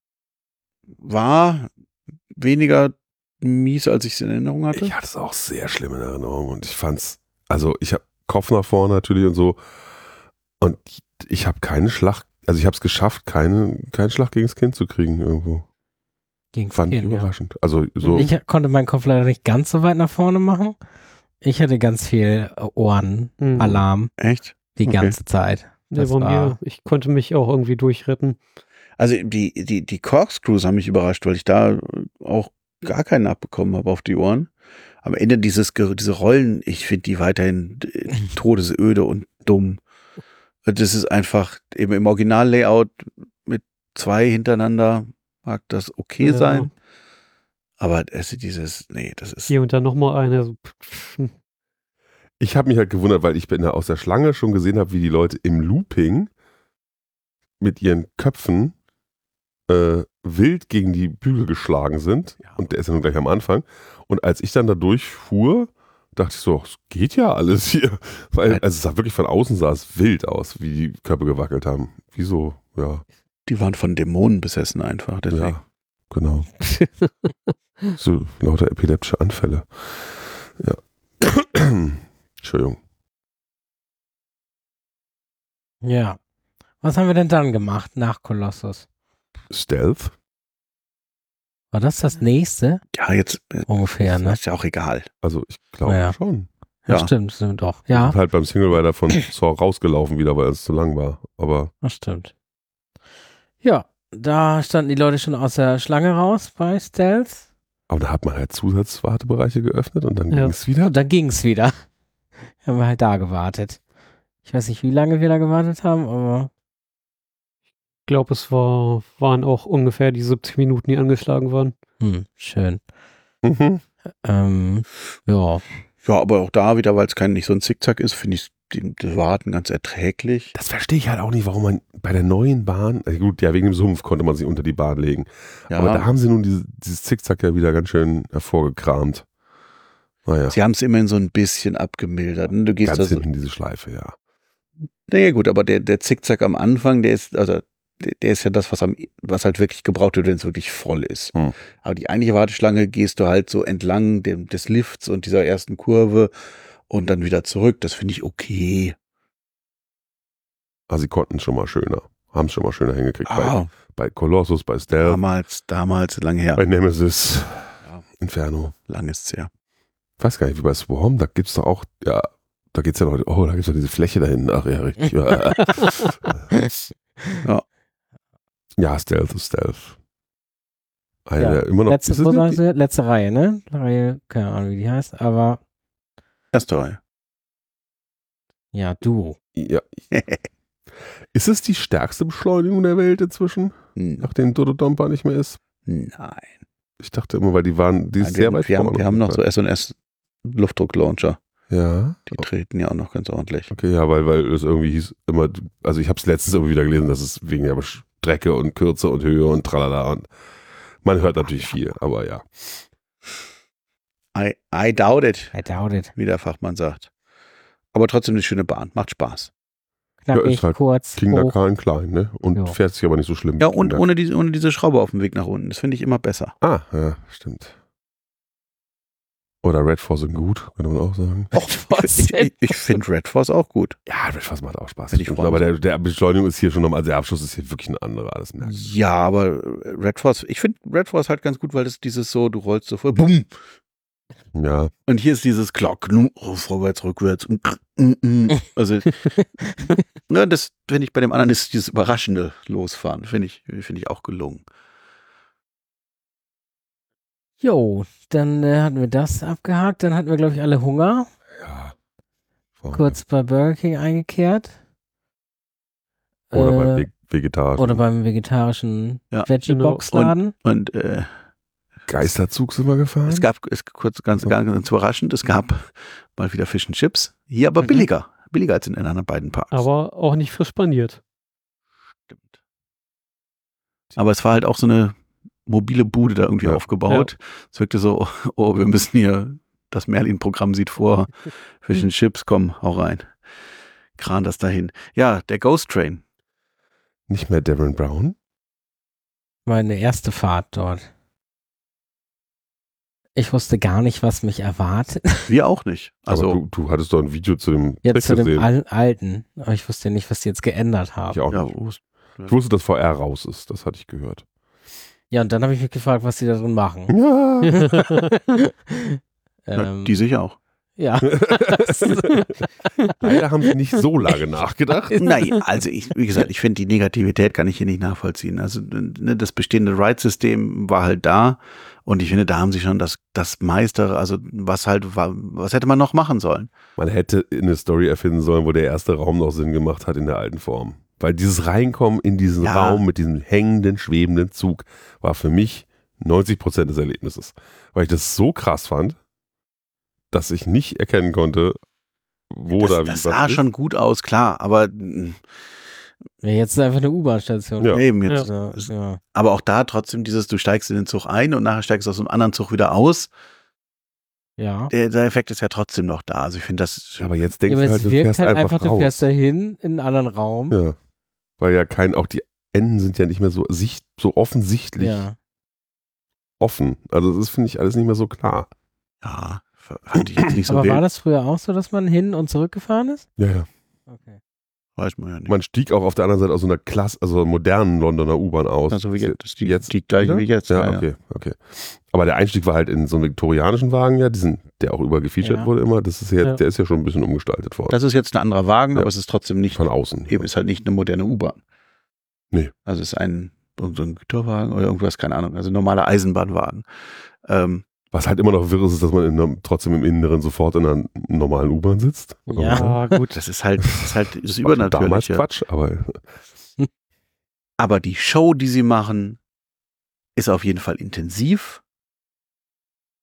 war weniger mies, als ich es in Erinnerung hatte. Ich hatte es auch sehr schlimm in Erinnerung und ich fand's, also ich habe Kopf nach vorne natürlich und so und ich habe keine Schlag, also ich habe es geschafft, keine, keinen Schlag gegen das Kind zu kriegen irgendwo. Gegen Fand ich Kind, ja. überraschend. Also so, Ich konnte meinen Kopf leider nicht ganz so weit nach vorne machen. Ich hatte ganz viel Ohrenalarm Mhm. Echt? die Okay. ganze Zeit. Der Das war war- mir, ich konnte mich auch irgendwie durchretten. Also die, die, die Corkscrews haben mich überrascht, weil ich da auch gar keinen abbekommen habe auf die Ohren. Am Ende dieses, Ge- diese Rollen, ich finde die weiterhin äh, todesöde und dumm. Das ist einfach eben im Original-Layout mit zwei hintereinander mag das okay Ja. sein. Aber es ist dieses, nee, das ist, Hier und dann nochmal eine. So, pff, ich habe mich halt gewundert, weil ich bin da aus der Schlange schon gesehen habe, wie die Leute im Looping mit ihren Köpfen äh, wild gegen die Bügel geschlagen sind. Ja. Und der ist ja nun gleich am Anfang. Und als ich dann da durchfuhr, dachte ich so, es geht ja alles hier. Weil, also es sah wirklich von außen sah es wild aus, wie die Köpfe gewackelt haben. Wieso? Ja, die waren von Dämonen besessen einfach. Deswegen. ja, genau. So lauter epileptische Anfälle. Ja. Entschuldigung. Ja. Was haben wir denn dann gemacht nach Kolossus? Stealth? War das das nächste? Ja, jetzt äh, Ungefähr, ne? ist ja auch egal. Also ich glaube Ja. schon. Ja, Ja. stimmt, stimmt doch. Wir Ja, sind halt beim Single Rider von Saw rausgelaufen wieder, weil es zu lang war. Aber das stimmt. Ja, da standen die Leute schon aus der Schlange raus bei Stealth. Aber da hat man halt Zusatzwartebereiche geöffnet und dann Ja. ging es wieder. Und dann ging es wieder. Haben wir halt da gewartet. Ich weiß nicht, wie lange wir da gewartet haben, aber ich glaube, es war, waren auch ungefähr die siebzig Minuten, die angeschlagen waren. hm, schön. Mhm. Ähm, ja, Ja, aber auch da wieder, weil es kein nicht so ein Zickzack ist, finde ich es die, die Warten ganz erträglich. Das verstehe ich halt auch nicht, warum man bei der neuen Bahn, also gut, ja, wegen dem Sumpf konnte man sich unter die Bahn legen. Ja. Aber da haben sie nun diese, dieses Zickzack ja wieder ganz schön hervorgekramt. Naja, Sie haben es immerhin so ein bisschen abgemildert. Ne? Du gehst ganz da so, hinten diese Schleife, ja. naja gut, aber der, der Zickzack am Anfang, der ist, also der, der ist ja das, was, am, was halt wirklich gebraucht wird, wenn es wirklich voll ist. Hm. Aber die eigentliche Warteschlange gehst du halt so entlang dem, des Lifts und dieser ersten Kurve und dann wieder zurück. Das finde ich okay. Also sie konnten es schon mal schöner, haben es schon mal schöner hingekriegt. Ah, Bei, bei Colossus, bei Stealth, damals, damals, lange her. bei Nemesis, Ja. Inferno. Lang ist's her. Ich weiß gar nicht, wie bei Swarm, da gibt es doch auch, ja, da geht's ja noch, oh, da gibt es doch diese Fläche da hinten. Ach ja, richtig. Ja, Ja. ja Stealth ist Stealth. Eine Ja, der immer noch. Letzte, ist es wo nicht sagen die- Sie? Letzte Reihe, ne? Reihe, keine Ahnung, wie die heißt, aber Erste Reihe. ja, Duo. ja. Ist es die stärkste Beschleunigung der Welt inzwischen, Nein. nachdem Dodo Domper nicht mehr ist? Ich dachte immer, weil die waren, die ist Nein, sehr wir, weit wir, haben, vorne. wir haben noch so S und S Luftdrucklauncher. Ja. Die treten ja auch noch ganz ordentlich. Okay, ja, weil, weil es irgendwie hieß immer, also ich habe es letztens irgendwie wieder gelesen, dass es wegen der Strecke und Kürze und Höhe und tralala und man hört natürlich viel, aber ja. I, I doubt it, I doubt it. wie der Fachmann sagt. Aber trotzdem eine schöne Bahn. Macht Spaß. Knackig, ist halt kurz, King hoch. Dakar in klein, ne? Und Ja. fährt sich aber nicht so schlimm. Ja, wie und King ohne diese, ohne diese Schraube auf dem Weg nach unten. Das finde ich immer besser. Dakar. Ah, ja, stimmt. Oder Red Force in gut, könnte man auch sagen. ich ich, ich finde Red Force auch gut. Ja, Red Force macht auch Spaß. Hätte ich freuen aber der, der Beschleunigung ist hier schon nochmal, also der Abschluss ist hier wirklich ein anderer, alles merkt. Ja, aber Red Force, ich finde Red Force halt ganz gut, weil das dieses so, du rollst so vor, bumm. Ja, Und hier ist dieses Glock, oh, vorwärts, rückwärts. und mm, mm. Also, ja, das finde ich bei dem anderen ist dieses überraschende Losfahren. Finde ich, finde ich auch gelungen. Jo, dann äh, hatten wir das abgehakt. Dann hatten wir, glaube ich, alle Hunger. ja. Voll. Kurz bei Burger King eingekehrt. Oder äh, beim Ve- Vegetarischen. Oder beim vegetarischen Ja, Veggie-Box-Laden. Und äh, Geisterzug sind wir gefahren. es gab, es kurz ganz, ganz überraschend, es gab mal wieder Fish and Chips. Hier aber Mhm. billiger. Billiger als in den anderen beiden Parks. Aber auch nicht frisch paniert. Stimmt. Aber es war halt auch so eine mobile Bude da irgendwie Ja. aufgebaut. Es wirkte so, oh, wir müssen hier, das Merlin-Programm sieht vor, Fish and Chips, komm, hau rein. Kran das dahin. Ja, der Ghost Train. Nicht mehr Darren Brown. Meine erste Fahrt dort. Ich wusste gar nicht, was mich erwartet. Wir auch nicht. Also Also, du, du hattest doch ein Video zu dem Jetzt Trick zu dem gesehen. Al Alten. Aber ich wusste nicht, was die jetzt geändert haben. Ich auch ja, nicht. wo ist- Ich wusste, dass V R raus ist. Das hatte ich gehört. Ja, und dann habe ich mich gefragt, was die da drin machen. Ja. ja, ähm, die sicher auch. ja. Leider haben sie nicht so lange nachgedacht. Nein, also ich, wie gesagt, ich finde die Negativität kann ich hier nicht nachvollziehen. Also ne, das bestehende Ride-System war halt da und ich finde, da haben sie schon das, das meiste, also was halt war, was hätte man noch machen sollen? Man hätte eine Story erfinden sollen, wo der erste Raum noch Sinn gemacht hat in der alten Form. Weil dieses Reinkommen in diesen Ja. Raum mit diesem hängenden, schwebenden Zug war für mich neunzig Prozent des Erlebnisses. Weil ich das so krass fand, dass ich nicht erkennen konnte, wo Das, da wie das was sah ist. schon gut aus, klar, aber mh, Ja, jetzt ist einfach eine U-Bahn-Station. Ja. eben jetzt. Ja, ja. Aber auch da trotzdem dieses, du steigst in den Zug ein und nachher steigst du aus einem anderen Zug wieder aus. ja. Der, der Effekt ist ja trotzdem noch da. Also ich finde das, Aber jetzt Ja, denkst aber du halt, es du wirkt fährst halt einfach, einfach, du raus. fährst dahin in einen anderen Raum. Ja. Weil ja kein, auch die Enden sind ja nicht mehr so, sicht, so offensichtlich Ja. offen. Also das ist, finde ich, alles nicht mehr so klar. ja, fand ich jetzt nicht so Aber war wild. das früher auch so, dass man hin und zurück gefahren ist? Ja, ja. Okay. Weiß man ja nicht. Man stieg auch auf der anderen Seite aus so einer Klasse, also modernen Londoner U-Bahn aus. Also wie jetzt, das ist die, Jetzt die gleiche wieder? wie jetzt. Ja, okay, okay. Aber der Einstieg war halt in so einen viktorianischen Wagen, ja, diesen, der auch übergefeatured Ja. wurde immer. Das ist jetzt, Ja. der ist ja schon ein bisschen umgestaltet worden. Das ist jetzt ein anderer Wagen, Ja. aber es ist trotzdem nicht, Von außen. eben ist halt nicht eine moderne U-Bahn. Nee. Also es ist ein, so ein Güterwagen oder irgendwas, keine Ahnung, also ein normaler Eisenbahnwagen. Ähm, Was halt immer noch wirr ist, ist, dass man in einem, trotzdem im Inneren sofort in einer normalen U-Bahn sitzt. Ja. Ah, gut. das ist halt, das ist halt das War schon damals Übernatürliche. Quatsch, aber Aber die Show, die sie machen, ist auf jeden Fall intensiv.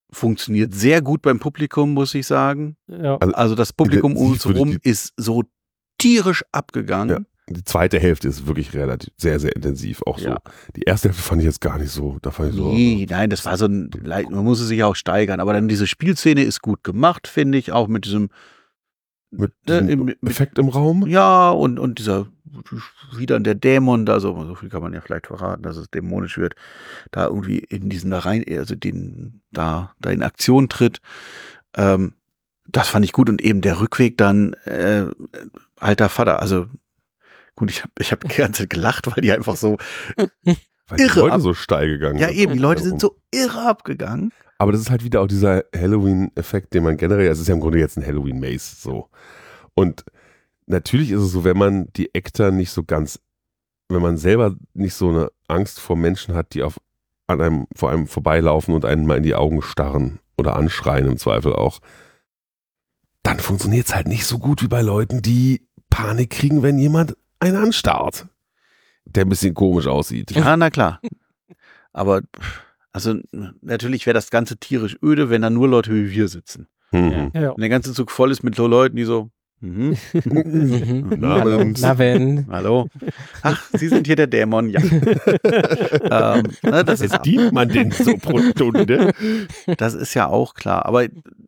funktioniert sehr gut beim Publikum, muss ich sagen. Ja. Also das Publikum um uns Ich würde herum die- ist so tierisch abgegangen. Ja. Die zweite Hälfte ist wirklich relativ, sehr, sehr intensiv. Auch so. Ja. Die erste Hälfte fand ich jetzt gar nicht so. Da fand ich so. Nee, nein, das war so ein, man muss es sich auch steigern, aber dann diese Spielszene ist gut gemacht, finde ich, auch mit diesem, Mit ne, diesem im- mit, Effekt im Raum. ja, und, und dieser, wieder der Dämon da, so, so viel kann man ja vielleicht verraten, dass es dämonisch wird, da irgendwie in diesen da rein, also den, da, da in Aktion tritt, ähm, das fand ich gut und eben der Rückweg dann, äh, alter Vater, also, gut, ich habe ich hab die ganze Zeit gelacht, weil die einfach so, Weil die irre Leute ab- so steil gegangen ja sind. eben, die Leute sind so irre abgegangen. Aber das ist halt wieder auch dieser Halloween-Effekt, den man generell, es ist ja im Grunde jetzt ein Halloween-Maze, so. Und natürlich ist es so, wenn man die Actor nicht so ganz, wenn man selber nicht so eine Angst vor Menschen hat, die auf, an einem, vor einem vorbeilaufen und einen mal in die Augen starren oder anschreien im Zweifel auch, dann funktioniert es halt nicht so gut wie bei Leuten, die Panik kriegen, wenn jemand einen anstarrt, der ein bisschen komisch aussieht. Ja, na klar. Aber, also, natürlich wäre das Ganze tierisch öde, wenn da nur Leute wie wir sitzen. Mhm. Ja. Und der ganze Zug voll ist mit so Leuten, die so, mhm, Mhm. Na, Hallo. aber- Na wenn. hallo. Ach, Sie sind hier der Dämon, ja. ähm, ne, das, ist, dient man denn so pro Stunde? das ist ja auch klar. Aber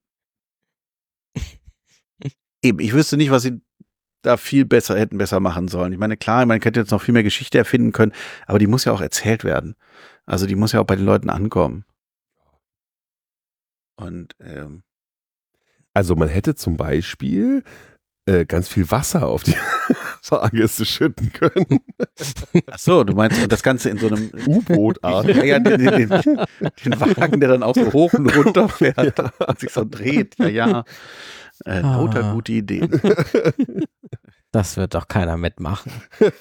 eben, ich wüsste nicht, was sie da viel besser hätten besser machen sollen. Ich meine, klar, man könnte jetzt noch viel mehr Geschichte erfinden können, aber die muss ja auch erzählt werden. Also die muss ja auch bei den Leuten ankommen. Und ähm, Also man hätte zum Beispiel äh, ganz viel Wasser auf die Fahrgäste schütten können. ach so, du meinst das Ganze in so einem U-Boot-Art. ja, ja, den, den, den Wagen, der dann auch so hoch und runter fährt und sich so dreht. Ja, ja. Äh, lauter Ah. gute Ideen. Das wird doch keiner mitmachen.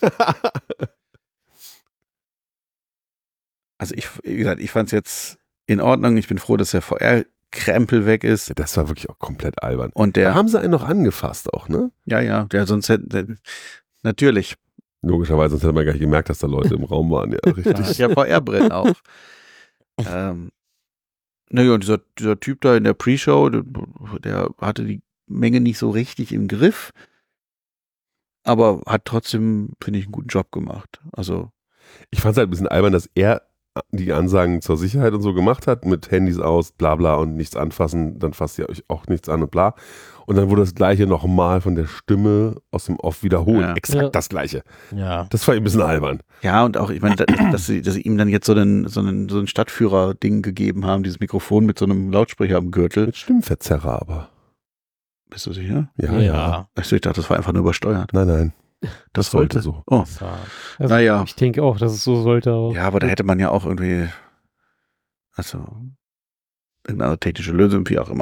Also ich, wie gesagt, ich fand es jetzt in Ordnung. Ich bin froh, dass der V R-Krempel weg ist. Das war wirklich auch komplett albern. Und Da der, haben sie einen noch angefasst auch, ne? ja, ja, der sonst hätte, der, natürlich, Logischerweise, sonst hätte man gar nicht gemerkt, dass da Leute im Raum waren. Ja, ja, richtig. ja V R-Brillen auf. ähm, naja, und dieser, dieser Typ da in der Pre-Show, der, der hatte die Menge nicht so richtig im Griff, aber hat trotzdem, finde ich, einen guten Job gemacht. Also, Ich fand es halt ein bisschen albern, dass er die Ansagen zur Sicherheit und so gemacht hat, mit Handys aus, bla bla und nichts anfassen, dann fasst ihr euch auch nichts an und bla. Und dann wurde das Gleiche nochmal von der Stimme aus dem Off wiederholt. Ja. Exakt Ja. das Gleiche. Ja. Das war ein bisschen albern. ja, und auch, ich meine, dass, dass, sie, dass sie ihm dann jetzt so einen, so einen, so ein Stadtführer-Ding gegeben haben, dieses Mikrofon mit so einem Lautsprecher am Gürtel. Mit Stimmverzerrer aber. Bist du sicher? Ja, ja. Also ich dachte, das war einfach nur übersteuert. Nein, nein. Das sollte sollte so. Oh, Das war, Also naja. Ich denke auch, dass es so sollte. Aber Ja, aber da hätte man ja auch irgendwie, also, irgendeine technische Lösung, wie auch immer.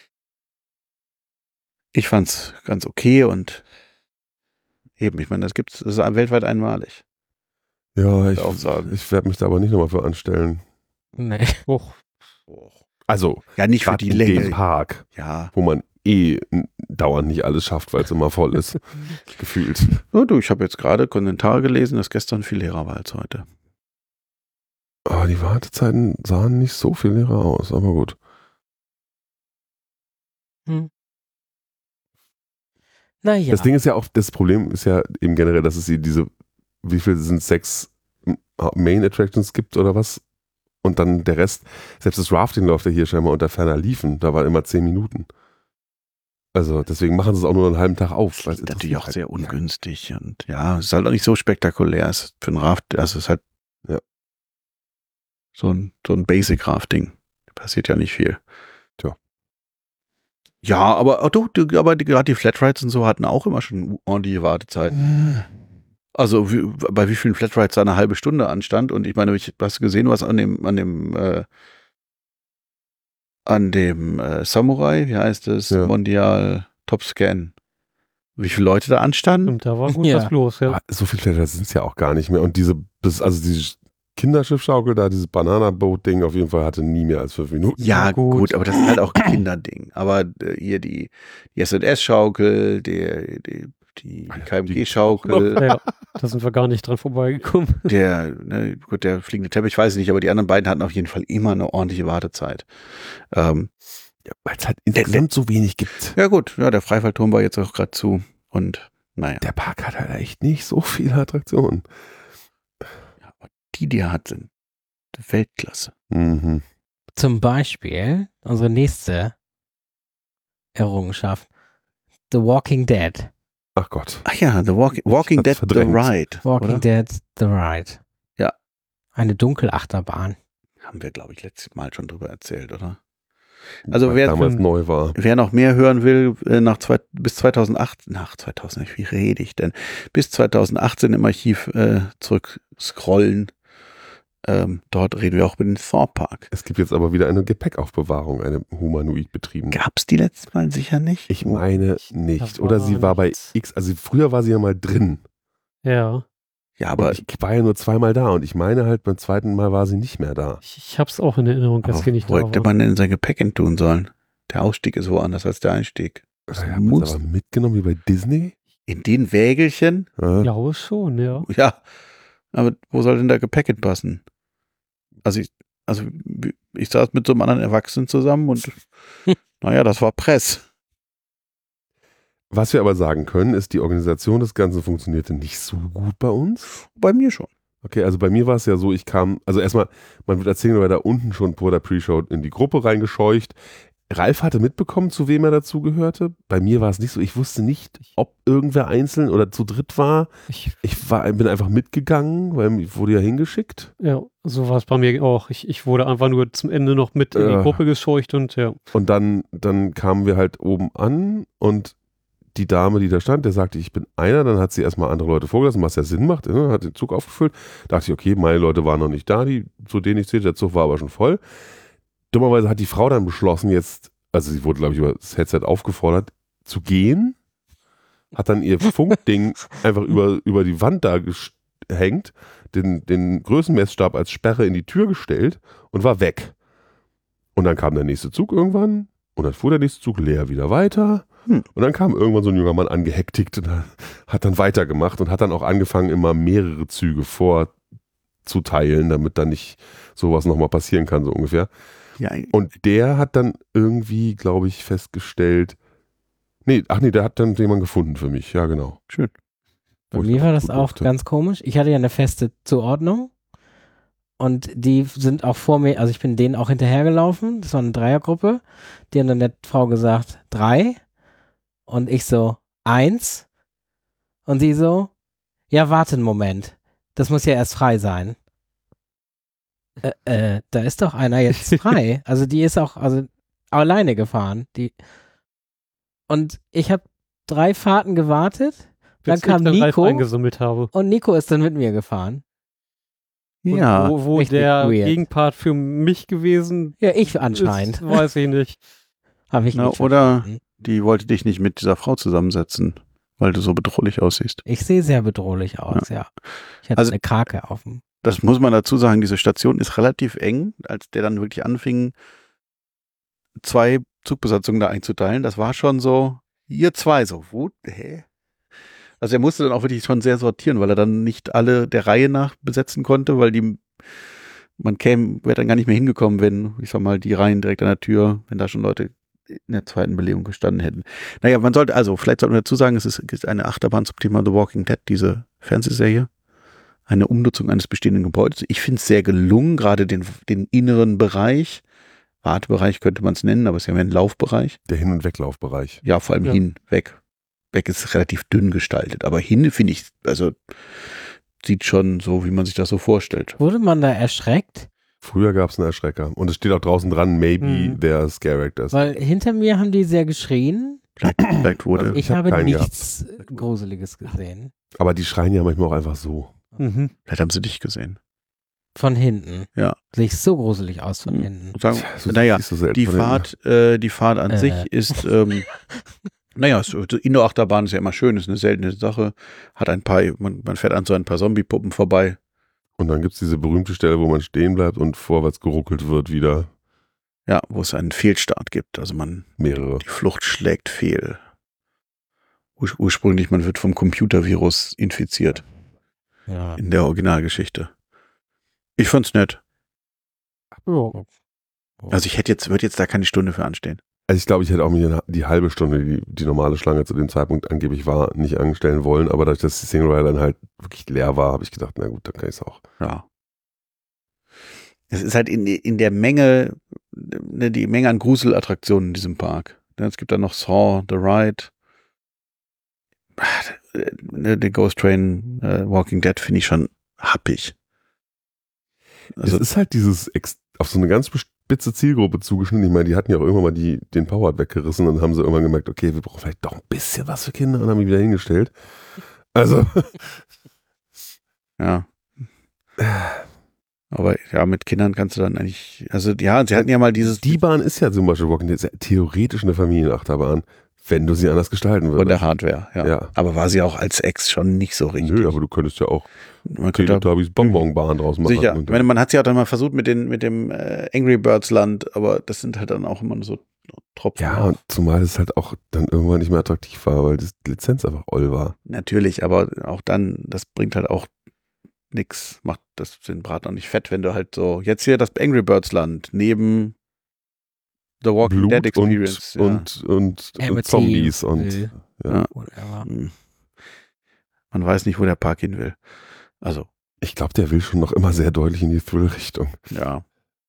Ich fand's ganz okay und eben, ich meine, das gibt's, das ist weltweit einmalig. Ja, ich, auch sagen. ich werde mich da aber nicht nochmal für anstellen. nee. Och, Also, Ja, nicht für gerade die in Länge. dem Park, Ja. wo man eh n- dauernd nicht alles schafft, weil es immer voll ist. Gefühlt. Oh, du, ich habe jetzt gerade Kommentare gelesen, dass gestern viel leerer war als heute. Aber die Wartezeiten sahen nicht so viel leerer aus, aber gut. Naja. Das Ding ist ja auch, das Problem ist ja eben generell, dass es hier diese, wie viel sind es, sechs Main Attractions gibt oder was? Und dann der Rest, selbst das Rafting läuft ja hier scheinbar unter ferner Liefen, da waren immer zehn Minuten. Also deswegen machen sie es auch nur einen halben Tag auf. weil es Das ist natürlich auch interessiert sehr halt- ungünstig und ja, es ist halt auch nicht so spektakulär. Es ist für ein Raft, also es ist halt Ja. so ein, so ein Basic-Rafting. Passiert ja nicht viel. Tja. Ja, aber, oh, du, du, aber die, gerade die Flatrides und so hatten auch immer schon ordentliche Wartezeit. Also wie, bei wie vielen Flatrides da eine halbe Stunde anstand und ich meine, ich hast du gesehen, was an dem, an dem, äh, an dem äh, Samurai, wie heißt es, Ja. Mondial Top Scan, wie viele Leute da anstanden? und da war gut Ja. was los. Ja. Aber so viel Flatter sind es ja auch gar nicht mehr. Und diese, das, also diese Kinderschiffschaukel da, dieses Banana-Boat-Ding auf jeden Fall hatte nie mehr als fünf Minuten. Ja, Ja, gut. gut. aber das ist halt auch ein Kinderding. Aber äh, hier die, die S und S-Schaukel, die, die die Ah ja, K M die- G-Schaukel, Ja, da sind wir gar nicht dran vorbeigekommen. der, ne, gut, der fliegende Teppich, weiß ich nicht, aber die anderen beiden hatten auf jeden Fall immer eine ordentliche Wartezeit. Ähm, Ja, weil es halt insgesamt so wenig gibt. ja gut, ja, der Freifallturm war jetzt auch gerade zu und naja. Der Park hat halt echt nicht so viele Attraktionen. Ja, aber die, die er hat, sind Weltklasse. Mhm. Zum Beispiel unsere nächste Errungenschaft. The Walking Dead. Ach Gott. Ach ja, The Walking, Walking hab's Dead, verdrängt. The Ride. Walking oder? Dead, The Ride. Ja. Eine Dunkelachterbahn. Haben wir, glaube ich, letztes Mal schon drüber erzählt, oder? Also Weil wer- damals neu war. Wer noch mehr hören will, äh, nach zwei, bis zweitausendachtzehn, nach zweitausend, wie rede ich denn? Bis zweitausendachtzehn im Archiv äh, zurück scrollen. Ähm, dort reden wir auch über den Thor Park. Es gibt jetzt aber wieder eine Gepäckaufbewahrung, eine humanoid betriebene. Gab es die letztes Mal sicher nicht? Ich meine Da nicht. war Oder sie war bei nichts. X, also früher war sie ja mal drin. Ja, Ja, Aber aber ich war ja nur zweimal da und ich meine halt, beim zweiten Mal war sie nicht mehr da. ich, ich habe es auch in Erinnerung, dass aber sie nicht wo da hätte war. man denn sein Gepäck hin tun sollen? Der Ausstieg ist woanders als der Einstieg. Das Ja, haben muss sie aber mitgenommen wie bei Disney? in den Wägelchen? Ja. Ich glaube schon, ja. Ja, aber wo soll denn da Gepäck hinpassen? Also ich, also ich saß mit so einem anderen Erwachsenen zusammen und naja, das war Press. Was wir aber sagen können, ist, die Organisation des Ganzen funktionierte nicht so gut bei uns. Bei mir schon. Okay, also bei mir war es ja so, ich kam, also erstmal, man wird erzählen, wir da unten schon vor der Pre-Show in die Gruppe reingescheucht. Ralf hatte mitbekommen, zu wem er dazugehörte. Bei mir war es nicht so, ich wusste nicht, ob irgendwer einzeln oder zu dritt war. Ich, Ich war, bin einfach mitgegangen, weil ich wurde ja hingeschickt. ja, so war es bei mir auch. Ich, ich wurde einfach nur zum Ende noch mit in die Ja. Gruppe gescheucht und ja. Und dann, dann kamen wir halt oben an und die Dame, die da stand, der sagte, ich bin einer, dann hat sie erstmal andere Leute vorgelassen, was ja Sinn macht, ne? Hat den Zug aufgefüllt. Dachte ich, okay, meine Leute waren noch nicht da, die, zu denen ich zählte, der Zug war aber schon voll. Dummerweise hat die Frau dann beschlossen, jetzt, also sie wurde, glaube ich, über das Headset aufgefordert, zu gehen, hat dann ihr Funkding einfach über, über die Wand da gehängt, den, den Größenmessstab als Sperre in die Tür gestellt und war weg. Und dann kam der nächste Zug irgendwann und dann fuhr der nächste Zug leer wieder weiter. Hm. Und dann kam irgendwann so ein junger Mann angehektigt und hat dann weitergemacht und hat dann auch angefangen, immer mehrere Züge vorzuteilen, damit dann nicht sowas nochmal passieren kann, so ungefähr. Ja, Und der hat dann irgendwie, glaube ich, festgestellt, nee, ach nee, der hat dann jemanden gefunden für mich, ja genau. schön. Bei Wo ich mir dann war das gut auch durfte. ganz komisch. Ich hatte ja eine feste Zuordnung und die sind auch vor mir, also ich bin denen auch hinterhergelaufen. Das war eine Dreiergruppe. Die haben dann der Frau gesagt, drei. Und ich so, eins. Und sie so, ja, warte einen Moment. Das muss ja erst frei sein. Äh, äh, da ist doch einer jetzt frei. Also die ist auch, also alleine gefahren. Die und ich habe drei Fahrten gewartet. Dann Bis kam ich Ralf Nico eingesammelt habe. und Nico ist dann mit mir gefahren. Und Ja, wo, wo richtig der weird. Gegenpart für mich gewesen Ja, ich anscheinend. ist, weiß ich nicht. Habe ich Na, nicht oder- verstanden. die wollte dich nicht mit dieser Frau zusammensetzen, weil du so bedrohlich aussiehst. Ich sehe sehr bedrohlich aus, ja. Ich hatte Also- eine Krake auf dem. Das muss man dazu sagen, diese Station ist relativ eng, als der dann wirklich anfing, zwei Zugbesatzungen da einzuteilen. Das war schon so, ihr zwei, so, wo, hä? Also er musste dann auch wirklich schon sehr sortieren, weil er dann nicht alle der Reihe nach besetzen konnte, weil die, man käme, wäre dann gar nicht mehr hingekommen, wenn, ich sag mal, die Reihen direkt an der Tür, wenn da schon Leute in der zweiten Belegung gestanden hätten. Naja, man sollte, also vielleicht sollte man dazu sagen, es ist, es ist eine Achterbahn zum Thema The Walking Dead, diese Fernsehserie. Eine Umnutzung eines bestehenden Gebäudes. Ich finde es sehr gelungen, gerade den, den inneren Bereich, Wartebereich könnte man es nennen, aber es ist ja mehr ein Laufbereich. Der Hin- und Weglaufbereich. Ja, vor allem Ja. hin, weg. Weg ist relativ dünn gestaltet, aber hin finde ich, also sieht schon so, wie man sich das so vorstellt. Wurde man da erschreckt? Früher gab es einen Erschrecker. Und es steht auch draußen dran, maybe Hm. there is scare actors. Weil hinter mir haben die sehr geschrien. Vielleicht, vielleicht wurde, Also Ich, Ich hab habe keinen nichts Gruseliges gesehen. Aber die schreien ja manchmal auch einfach so. Mhm. vielleicht haben sie dich gesehen. Von hinten. Ja. Sieht so gruselig aus von Mhm. hinten. Und sagen, So naja, siehst du selten die von hinten. Fahrt, äh, die Fahrt an Äh. sich ist, ähm, naja, so, so Indoor-Achterbahn ist ja immer schön, ist eine seltene Sache. Hat ein paar, man, man fährt an so ein paar Zombie-Puppen vorbei. Und dann gibt es diese berühmte Stelle, wo man stehen bleibt und vorwärts geruckelt wird wieder. Ja, wo es einen Fehlstart gibt. Also man, Mehrere. die Flucht schlägt fehl. ur- ursprünglich, man wird vom Computervirus infiziert Ja. in der Originalgeschichte. Ich fand's nett. Ja. Also ich hätte jetzt, würde jetzt da keine Stunde für anstehen. Also ich glaube, ich hätte auch mir die halbe Stunde, die die normale Schlange zu dem Zeitpunkt angeblich war, nicht anstellen wollen, aber dadurch, dass die Single Rider dann halt wirklich leer war, habe ich gedacht, na gut, dann kann ich es auch. Ja. Es ist halt in, in der Menge, ne, die Menge an Gruselattraktionen in diesem Park. Ja, es gibt da noch Saw, The Ride, ne, der Ghost Train, äh, Walking Dead finde ich schon happig. Also, es ist halt dieses Ex- auf so eine ganz spitze Zielgruppe zugeschnitten. Ich meine, die hatten ja auch irgendwann mal die, den Power weggerissen und haben sie irgendwann gemerkt, okay, wir brauchen vielleicht doch ein bisschen was für Kinder und haben ihn wieder hingestellt. Also, ja. Aber ja, mit Kindern kannst du dann eigentlich, also ja, sie hatten ja mal dieses die Bahn ist ja zum Beispiel Walking Dead, ist ja theoretisch eine Familienachterbahn, wenn du sie anders gestalten von würdest. der Hardware, ja. Ja. Aber war sie auch als Ex schon nicht so richtig. Nö, aber du könntest ja auch Man könnte Teletubbies Bonbonbahn draus machen. sicher. Und Ich meine, man hat es ja dann mal versucht mit, den, mit dem äh, Angry Birds Land, aber das sind halt dann auch immer nur so Tropfen. ja, auf. und zumal es halt auch dann irgendwann nicht mehr attraktiv war, weil die Lizenz einfach oll war. Natürlich, aber auch dann, das bringt halt auch nix, macht das den Braten auch nicht fett, wenn du halt so, jetzt hier das Angry Birds Land neben The Walking Blut Dead Experience. und, und, und, und Amity Zombies und will. ja. Whatever. Hm. Man weiß nicht, wo der Park hin will. Also, Ich glaube, der will schon noch immer sehr deutlich in die Thrill-Richtung. ja.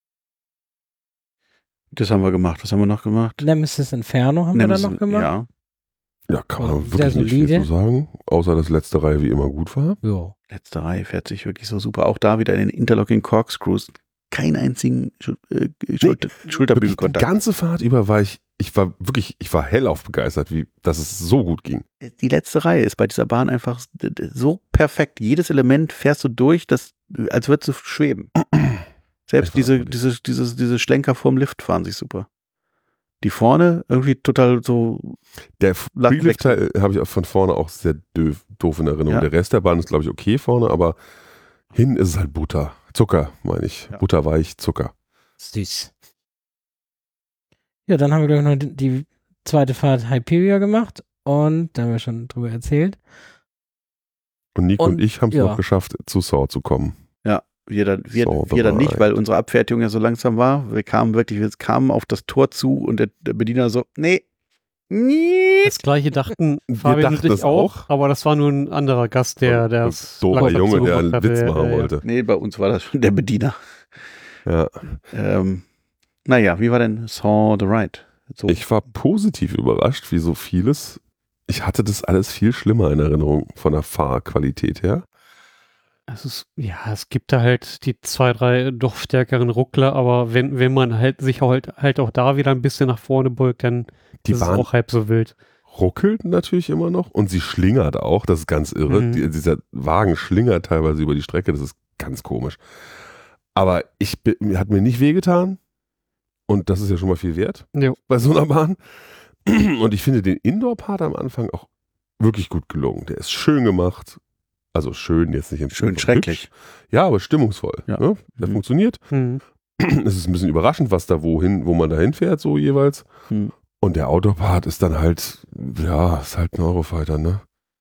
Das haben wir gemacht. Was haben wir noch gemacht? Nemesis Inferno haben Nemesis- wir dann noch gemacht. Ja, Ja, kann man Sehr wirklich nicht viel solide. zu sagen, außer dass letzte Reihe wie immer gut war. Ja. letzte Reihe fährt sich wirklich so super. Auch da wieder in den Interlocking Corkscrews. Keinen einzigen Schul äh, Schulter Wirklich, die Schulterbügelkontakt. ganze Fahrt über war ich, ich war wirklich, ich war hellauf begeistert, wie, dass es so gut ging. Die letzte Reihe ist bei dieser Bahn einfach d- d- so perfekt. Jedes Element fährst du durch, das, als würdest du schweben. Selbst Echt diese, wahnsinnig. diese, diese, diese Schlenker vorm Lift fahren sich super. Die vorne irgendwie total so, Der Lag Freelift-Teil habe ich auch von vorne auch sehr doof, doof in Erinnerung. Ja. Der Rest der Bahn ist, glaube ich, okay vorne, aber hin ist es halt Butter. Zucker, meine ich. Ja. Butterweich, Zucker. Süß. Ja, dann haben wir, glaube ich, noch die, die zweite Fahrt Hyperia gemacht und da haben wir schon drüber erzählt. Und Nico und, Und, ich haben es ja. noch geschafft, zu Saw zu kommen. wir dann, wir, So, wir dann nicht, bereit. weil unsere Abfertigung ja so langsam war. Wir kamen wirklich, wir kamen auf das Tor zu und der, der Bediener so, nee, nee. Das gleiche dachten Wir Fabian dachten und es ich auch, auch. aber das war nur ein anderer Gast, der, der Ein doofer Junge, der einen Witz machen wollte. Nee, bei uns war das schon der Bediener. Ja. Ähm, naja, wie war denn Saw the Ride? So, Ich war positiv überrascht, wie so vieles. Ich hatte das alles viel schlimmer in Erinnerung von der Fahrqualität her. Es ist, ja, es gibt da halt die zwei, drei doch stärkeren Ruckler, aber wenn, wenn man halt sich halt, halt auch da wieder ein bisschen nach vorne beugt, dann Die ist es Bahn auch halb so wild. ruckelt natürlich immer noch und sie schlingert auch. Das ist ganz irre. Mhm. Die, dieser Wagen schlingert teilweise über die Strecke. Das ist ganz komisch. Aber ich bin, mir hat mir nicht wehgetan. Und das ist ja schon mal viel wert Jo. bei so einer Bahn. Und ich finde den Indoor-Part am Anfang auch wirklich gut gelungen. Der ist schön gemacht. Also schön, jetzt nicht in schön schrecklich. Ja, aber stimmungsvoll. Ja. Ne? Der Mhm. funktioniert. Hm. Es ist ein bisschen überraschend, was da wohin, wo man da hinfährt, so jeweils. Hm. Und der Autopart ist dann halt, ja, ist halt ein Eurofighter, ne?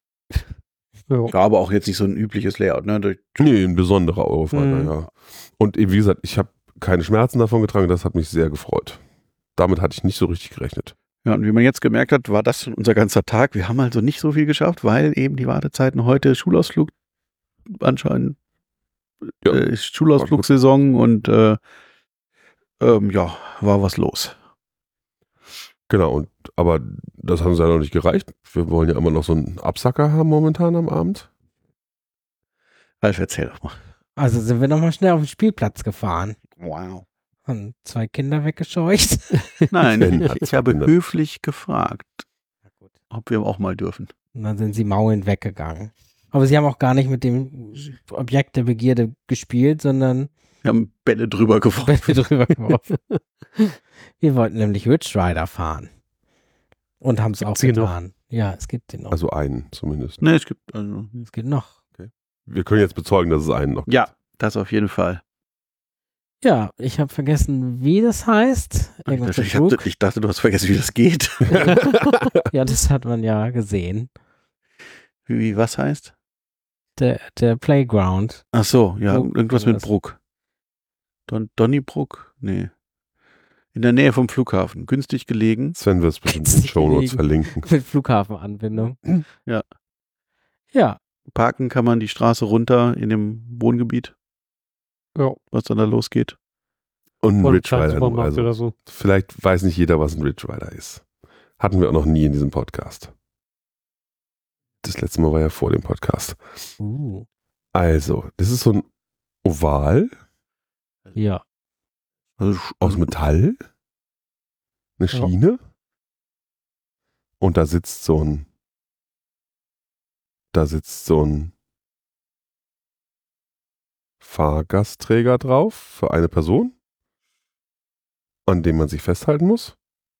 Jo. Ja, aber auch jetzt nicht so ein übliches Layout, ne? Durch, Nee, ein besonderer Eurofighter, Mhm. ja. Und eben, wie gesagt, ich habe keine Schmerzen davon getragen, das hat mich sehr gefreut. Damit hatte ich nicht so richtig gerechnet. ja, und wie man jetzt gemerkt hat, war das schon unser ganzer Tag. Wir haben also nicht so viel geschafft, weil eben die Wartezeiten heute Schulausflug anscheinend Ja. äh, Schulausflugsaison und äh, ähm, ja, war was los. Genau, und aber das haben sie ja noch nicht gereicht. Wir wollen ja immer noch so einen Absacker haben momentan am Abend. Ralf, erzähl doch mal. Also sind wir nochmal schnell auf den Spielplatz gefahren. Wow. Haben zwei Kinder weggescheucht. Nein, Ben hat ich habe Kinder. höflich gefragt, Na gut. ob wir auch mal dürfen. Und dann sind sie maulend weggegangen. Aber sie haben auch gar nicht mit dem Objekt der Begierde gespielt, sondern Wir haben Bälle drüber geworfen. Bälle drüber geworfen. Wir wollten nämlich Ridge Rider fahren. Und haben es auch Gibt's die noch? getan. Ja, es gibt den noch. Also einen zumindest. Ne, es gibt also. Es gibt noch. Wir können jetzt bezeugen, dass es einen noch gibt. Ja, das auf jeden Fall. Ja, ich habe vergessen, wie das heißt. Irgendwas mit Ich, hab, Brook. ich dachte, du hast vergessen, wie das geht. Ja, das hat man ja gesehen. Wie, wie was heißt? Der, der Playground. Ach so, ja, Brook, irgendwas mit irgendwas. Bruck. Don, Donnybrook? Nee. In der Nähe vom Flughafen. Günstig gelegen. Sven wird es bestimmt in den Shownotes verlinken. Mit Flughafenanbindung. Ja. Ja, Parken kann man die Straße runter in dem Wohngebiet, Ja. was dann da losgeht. Und ein Oder Ridge Rider. nur, Supermarkt Also, oder so. vielleicht weiß nicht jeder, was ein Ridge Rider ist. Hatten wir auch noch nie in diesem Podcast. Das letzte Mal war ja vor dem Podcast. uh, Also, das ist so ein Oval ja. Also aus Metall, eine Ja. Schiene und da sitzt so ein da sitzt so ein Fahrgastträger drauf für eine Person, an dem man sich festhalten muss.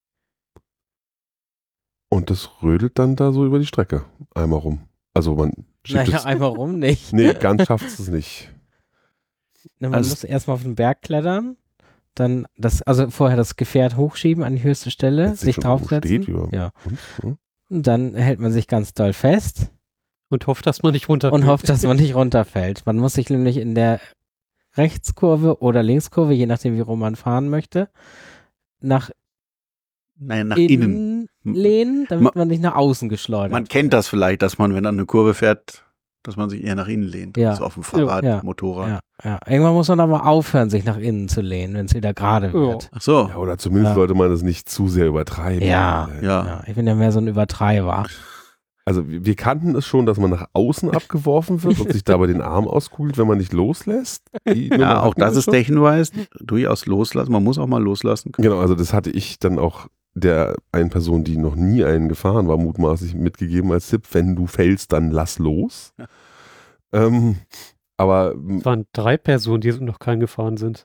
Und das rödelt dann da so über die Strecke einmal rum. Also man schiebt Naja, es. einfach rum nicht. Nee, ganz schafft es nicht. Na, man Also- muss erstmal auf den Berg klettern, dann das, also vorher das Gefährt hochschieben an die höchste Stelle, Wenn es sich schon irgendwo draufsetzen. steht, wie man- Ja. Und, hm? Und dann hält man sich ganz doll fest Und hofft, dass man nicht runterfällt. und hofft, dass man nicht runterfällt. Man muss sich nämlich in der Rechtskurve oder Linkskurve, je nachdem wie rum man fahren möchte, nach, Nein, nach innen. innen lehnen, damit Ma- man nicht nach außen geschleudert Man kennt das vielleicht, dass man, wenn man eine Kurve fährt, dass man sich eher nach innen lehnt. Ja. So auf dem Fahrrad, Ja. Motorrad. Ja, ja. Irgendwann muss man aber aufhören, sich nach innen zu lehnen, wenn es wieder gerade Ja. wird. Ach so. Ja, oder zumindest Ja. sollte man es nicht zu sehr übertreiben. Ja. Äh, Ja. Ja, ich bin ja mehr so ein Übertreiber. Also wir wir kannten es schon, dass man nach außen abgeworfen wird und sich dabei den Arm auskugelt, wenn man nicht loslässt. Die Nummer Ja, auch hatten wir das ist schon. der Hinweis. Durchaus loslassen. Man muss auch mal loslassen können. Genau, also das hatte ich dann auch der einen Person, die noch nie einen gefahren war, mutmaßlich mitgegeben als Tipp, wenn du fällst, dann lass los. Ja. Ähm, aber Es waren drei Personen, die noch keinen gefahren sind.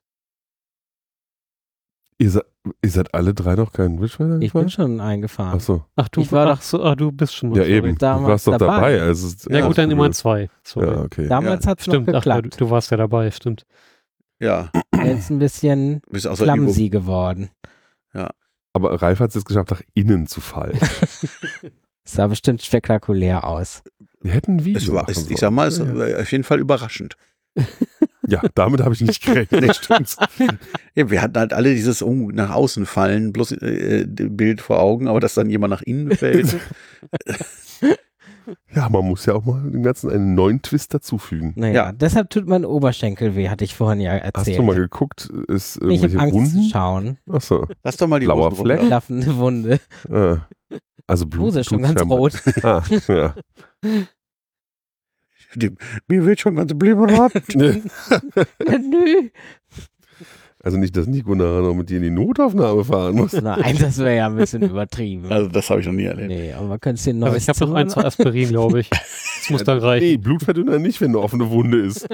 ihr, se ihr seid alle drei noch keinen Ridge Rider Ich bin gefahren? schon eingefahren. Achso, Ach, du, Ich war ach, so, ah, du bist schon mal. ja sorry. eben, du damals warst doch dabei. dabei. Also, es- Ja, gut, dann cool. immer zwei. Sorry. Ja, okay. Damals hat es noch Stimmt, ach, ja, du, geklappt. du warst ja dabei, stimmt. Ja. Jetzt ein bisschen Bis außer Übung. clumsy geworden. Aber Ralf hat es jetzt geschafft, nach innen zu fallen. Sah bestimmt spektakulär aus. Wir hätten wie. Es war, es, ich sag mal, es war auf jeden Fall überraschend. Ja, damit habe ich nicht gerechnet. Nee, stimmt's. Ja, wir hatten halt alle dieses oh, nach außen fallen, bloß äh, Bild vor Augen, aber dass dann jemand nach innen fällt. Ja, man muss ja auch mal dem Ganzen einen neuen Twist dazufügen. Naja, Ja. deshalb tut mein Oberschenkel weh, hatte ich vorhin ja Hast erzählt. du mal geguckt, ist ich irgendwelche habe Angst zu Wunden? schauen. Achso. Lass doch mal die Blauer Hosen Fleck? runter. Klaffende Wunde. Ah. Also Blut. Hose ist schon tut's ganz scheinbar. rot. Ah, ja. Die, mir wird schon ganz blöd. Nö. Also nicht, dass Nico nachher noch mit dir in die Notaufnahme fahren muss. Nein, das wäre ja ein bisschen übertrieben. Also das habe ich noch nie erlebt. Nee, aber man könnte es dir ein Also neues ich habe noch Zimmer ein, zwei Aspirin, glaube ich. Das muss dann Nee, reichen. Blutverdünner nicht, wenn eine offene Wunde ist.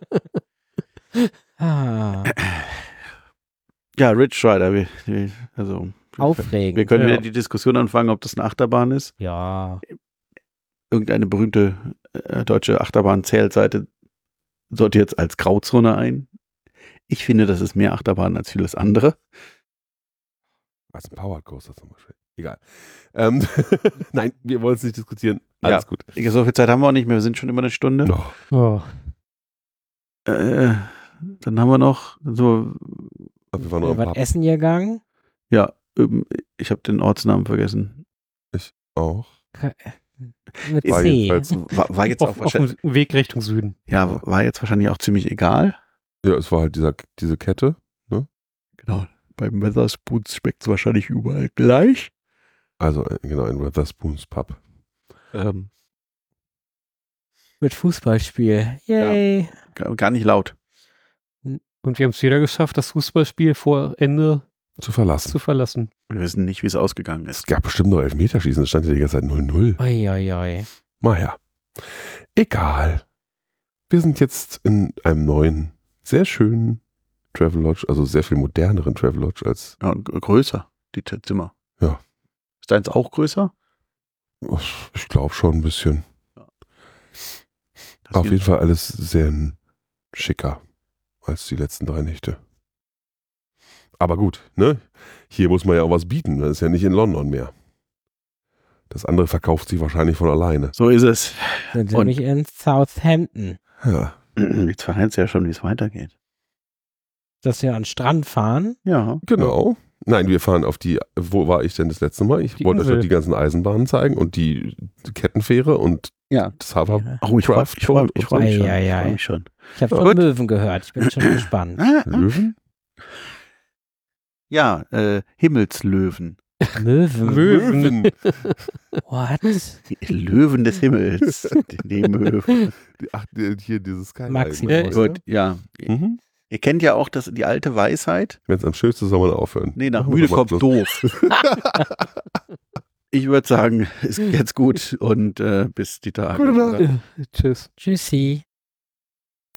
Ah, Ja, Ridge Rider. Wir, wir, also, aufregend. wir können Ja. wieder die Diskussion anfangen, ob das eine Achterbahn ist. Ja, Irgendeine berühmte äh, deutsche Achterbahn-Zählseite sollte jetzt als Grauzone ein. Ich finde, das ist mehr Achterbahn als vieles andere. Was ein Power Coaster zum Beispiel. Egal. Ähm, Nein, wir wollen es nicht diskutieren. Alles Ja. gut. So viel Zeit haben wir auch nicht mehr. Wir sind schon über eine Stunde. Oh, Oh. Äh, dann haben wir noch so, wir waren noch wir am waren Pub. essen gegangen. ja, ähm, ich habe den Ortsnamen vergessen. Auch. Mit War C. jedenfalls- War, war jetzt auch Auf, auf wahrscheinlich, dem Weg Richtung Süden. ja, war jetzt wahrscheinlich auch ziemlich egal. Ja, es war halt dieser, diese Kette. Genau. Beim Wetherspoons schmeckt es wahrscheinlich überall gleich. Also äh, genau, ein Wetherspoons Pub. Ähm, Mit Fußballspiel. Yay. gar gar nicht laut. Und wir haben es wieder geschafft, das Fußballspiel vor Ende Zu verlassen. zu verlassen. Wir wissen nicht, wie es ausgegangen Es ist. gab bestimmt noch Elfmeterschießen. Es stand ja die ganze Zeit null null. Oi, oi, oi. Naja. Egal. Wir sind jetzt in einem neuen, sehr schönen Travelodge, also sehr viel moderneren Travelodge als. Ja, und g- größer, die T- Zimmer. Ja. Ist deins auch größer? Ich glaube schon ein bisschen. Das Auf hier- jeden Fall alles sehr schicker als die letzten drei Nächte. Aber gut, ne? Hier muss man ja auch was bieten. Das ist ja nicht in London mehr. Das andere verkauft sich wahrscheinlich von alleine. So ist es. Sind Und- nämlich in Southampton. Ja. Jetzt verheizt ja schon, wie es weitergeht. Dass wir an den Strand fahren. Ja. Genau. Nein, wir fahren auf die, wo war ich denn das letzte Mal? Ich Die wollte euch Insel. doch die ganzen Eisenbahnen zeigen und die Kettenfähre und Ja. das Hover. Oh, ich freue ich freu, ich freu mich schon. Ei, ei, Ich ei. freu mich schon. Ich habe schon Gut. Möwen gehört. Ich bin schon gespannt. Ah, ah. Löwen? Ja, äh, Himmelslöwen. Möwen? Möwen. What? Die Löwen des Himmels. Die Möwen. Ach, die- hier dieses Skyline. Maximum. weißt du? Gut, ja. Mhm. Ihr kennt ja auch das, die alte Weisheit. Wenn es am schönsten ist, soll man aufhören. Nee, nach Machen wir müde doch mal kommt Schluss. doof. Ich würde sagen, ist jetzt gut und äh, bis die Tage. Gute Nacht. Tschüss. Tschüssi.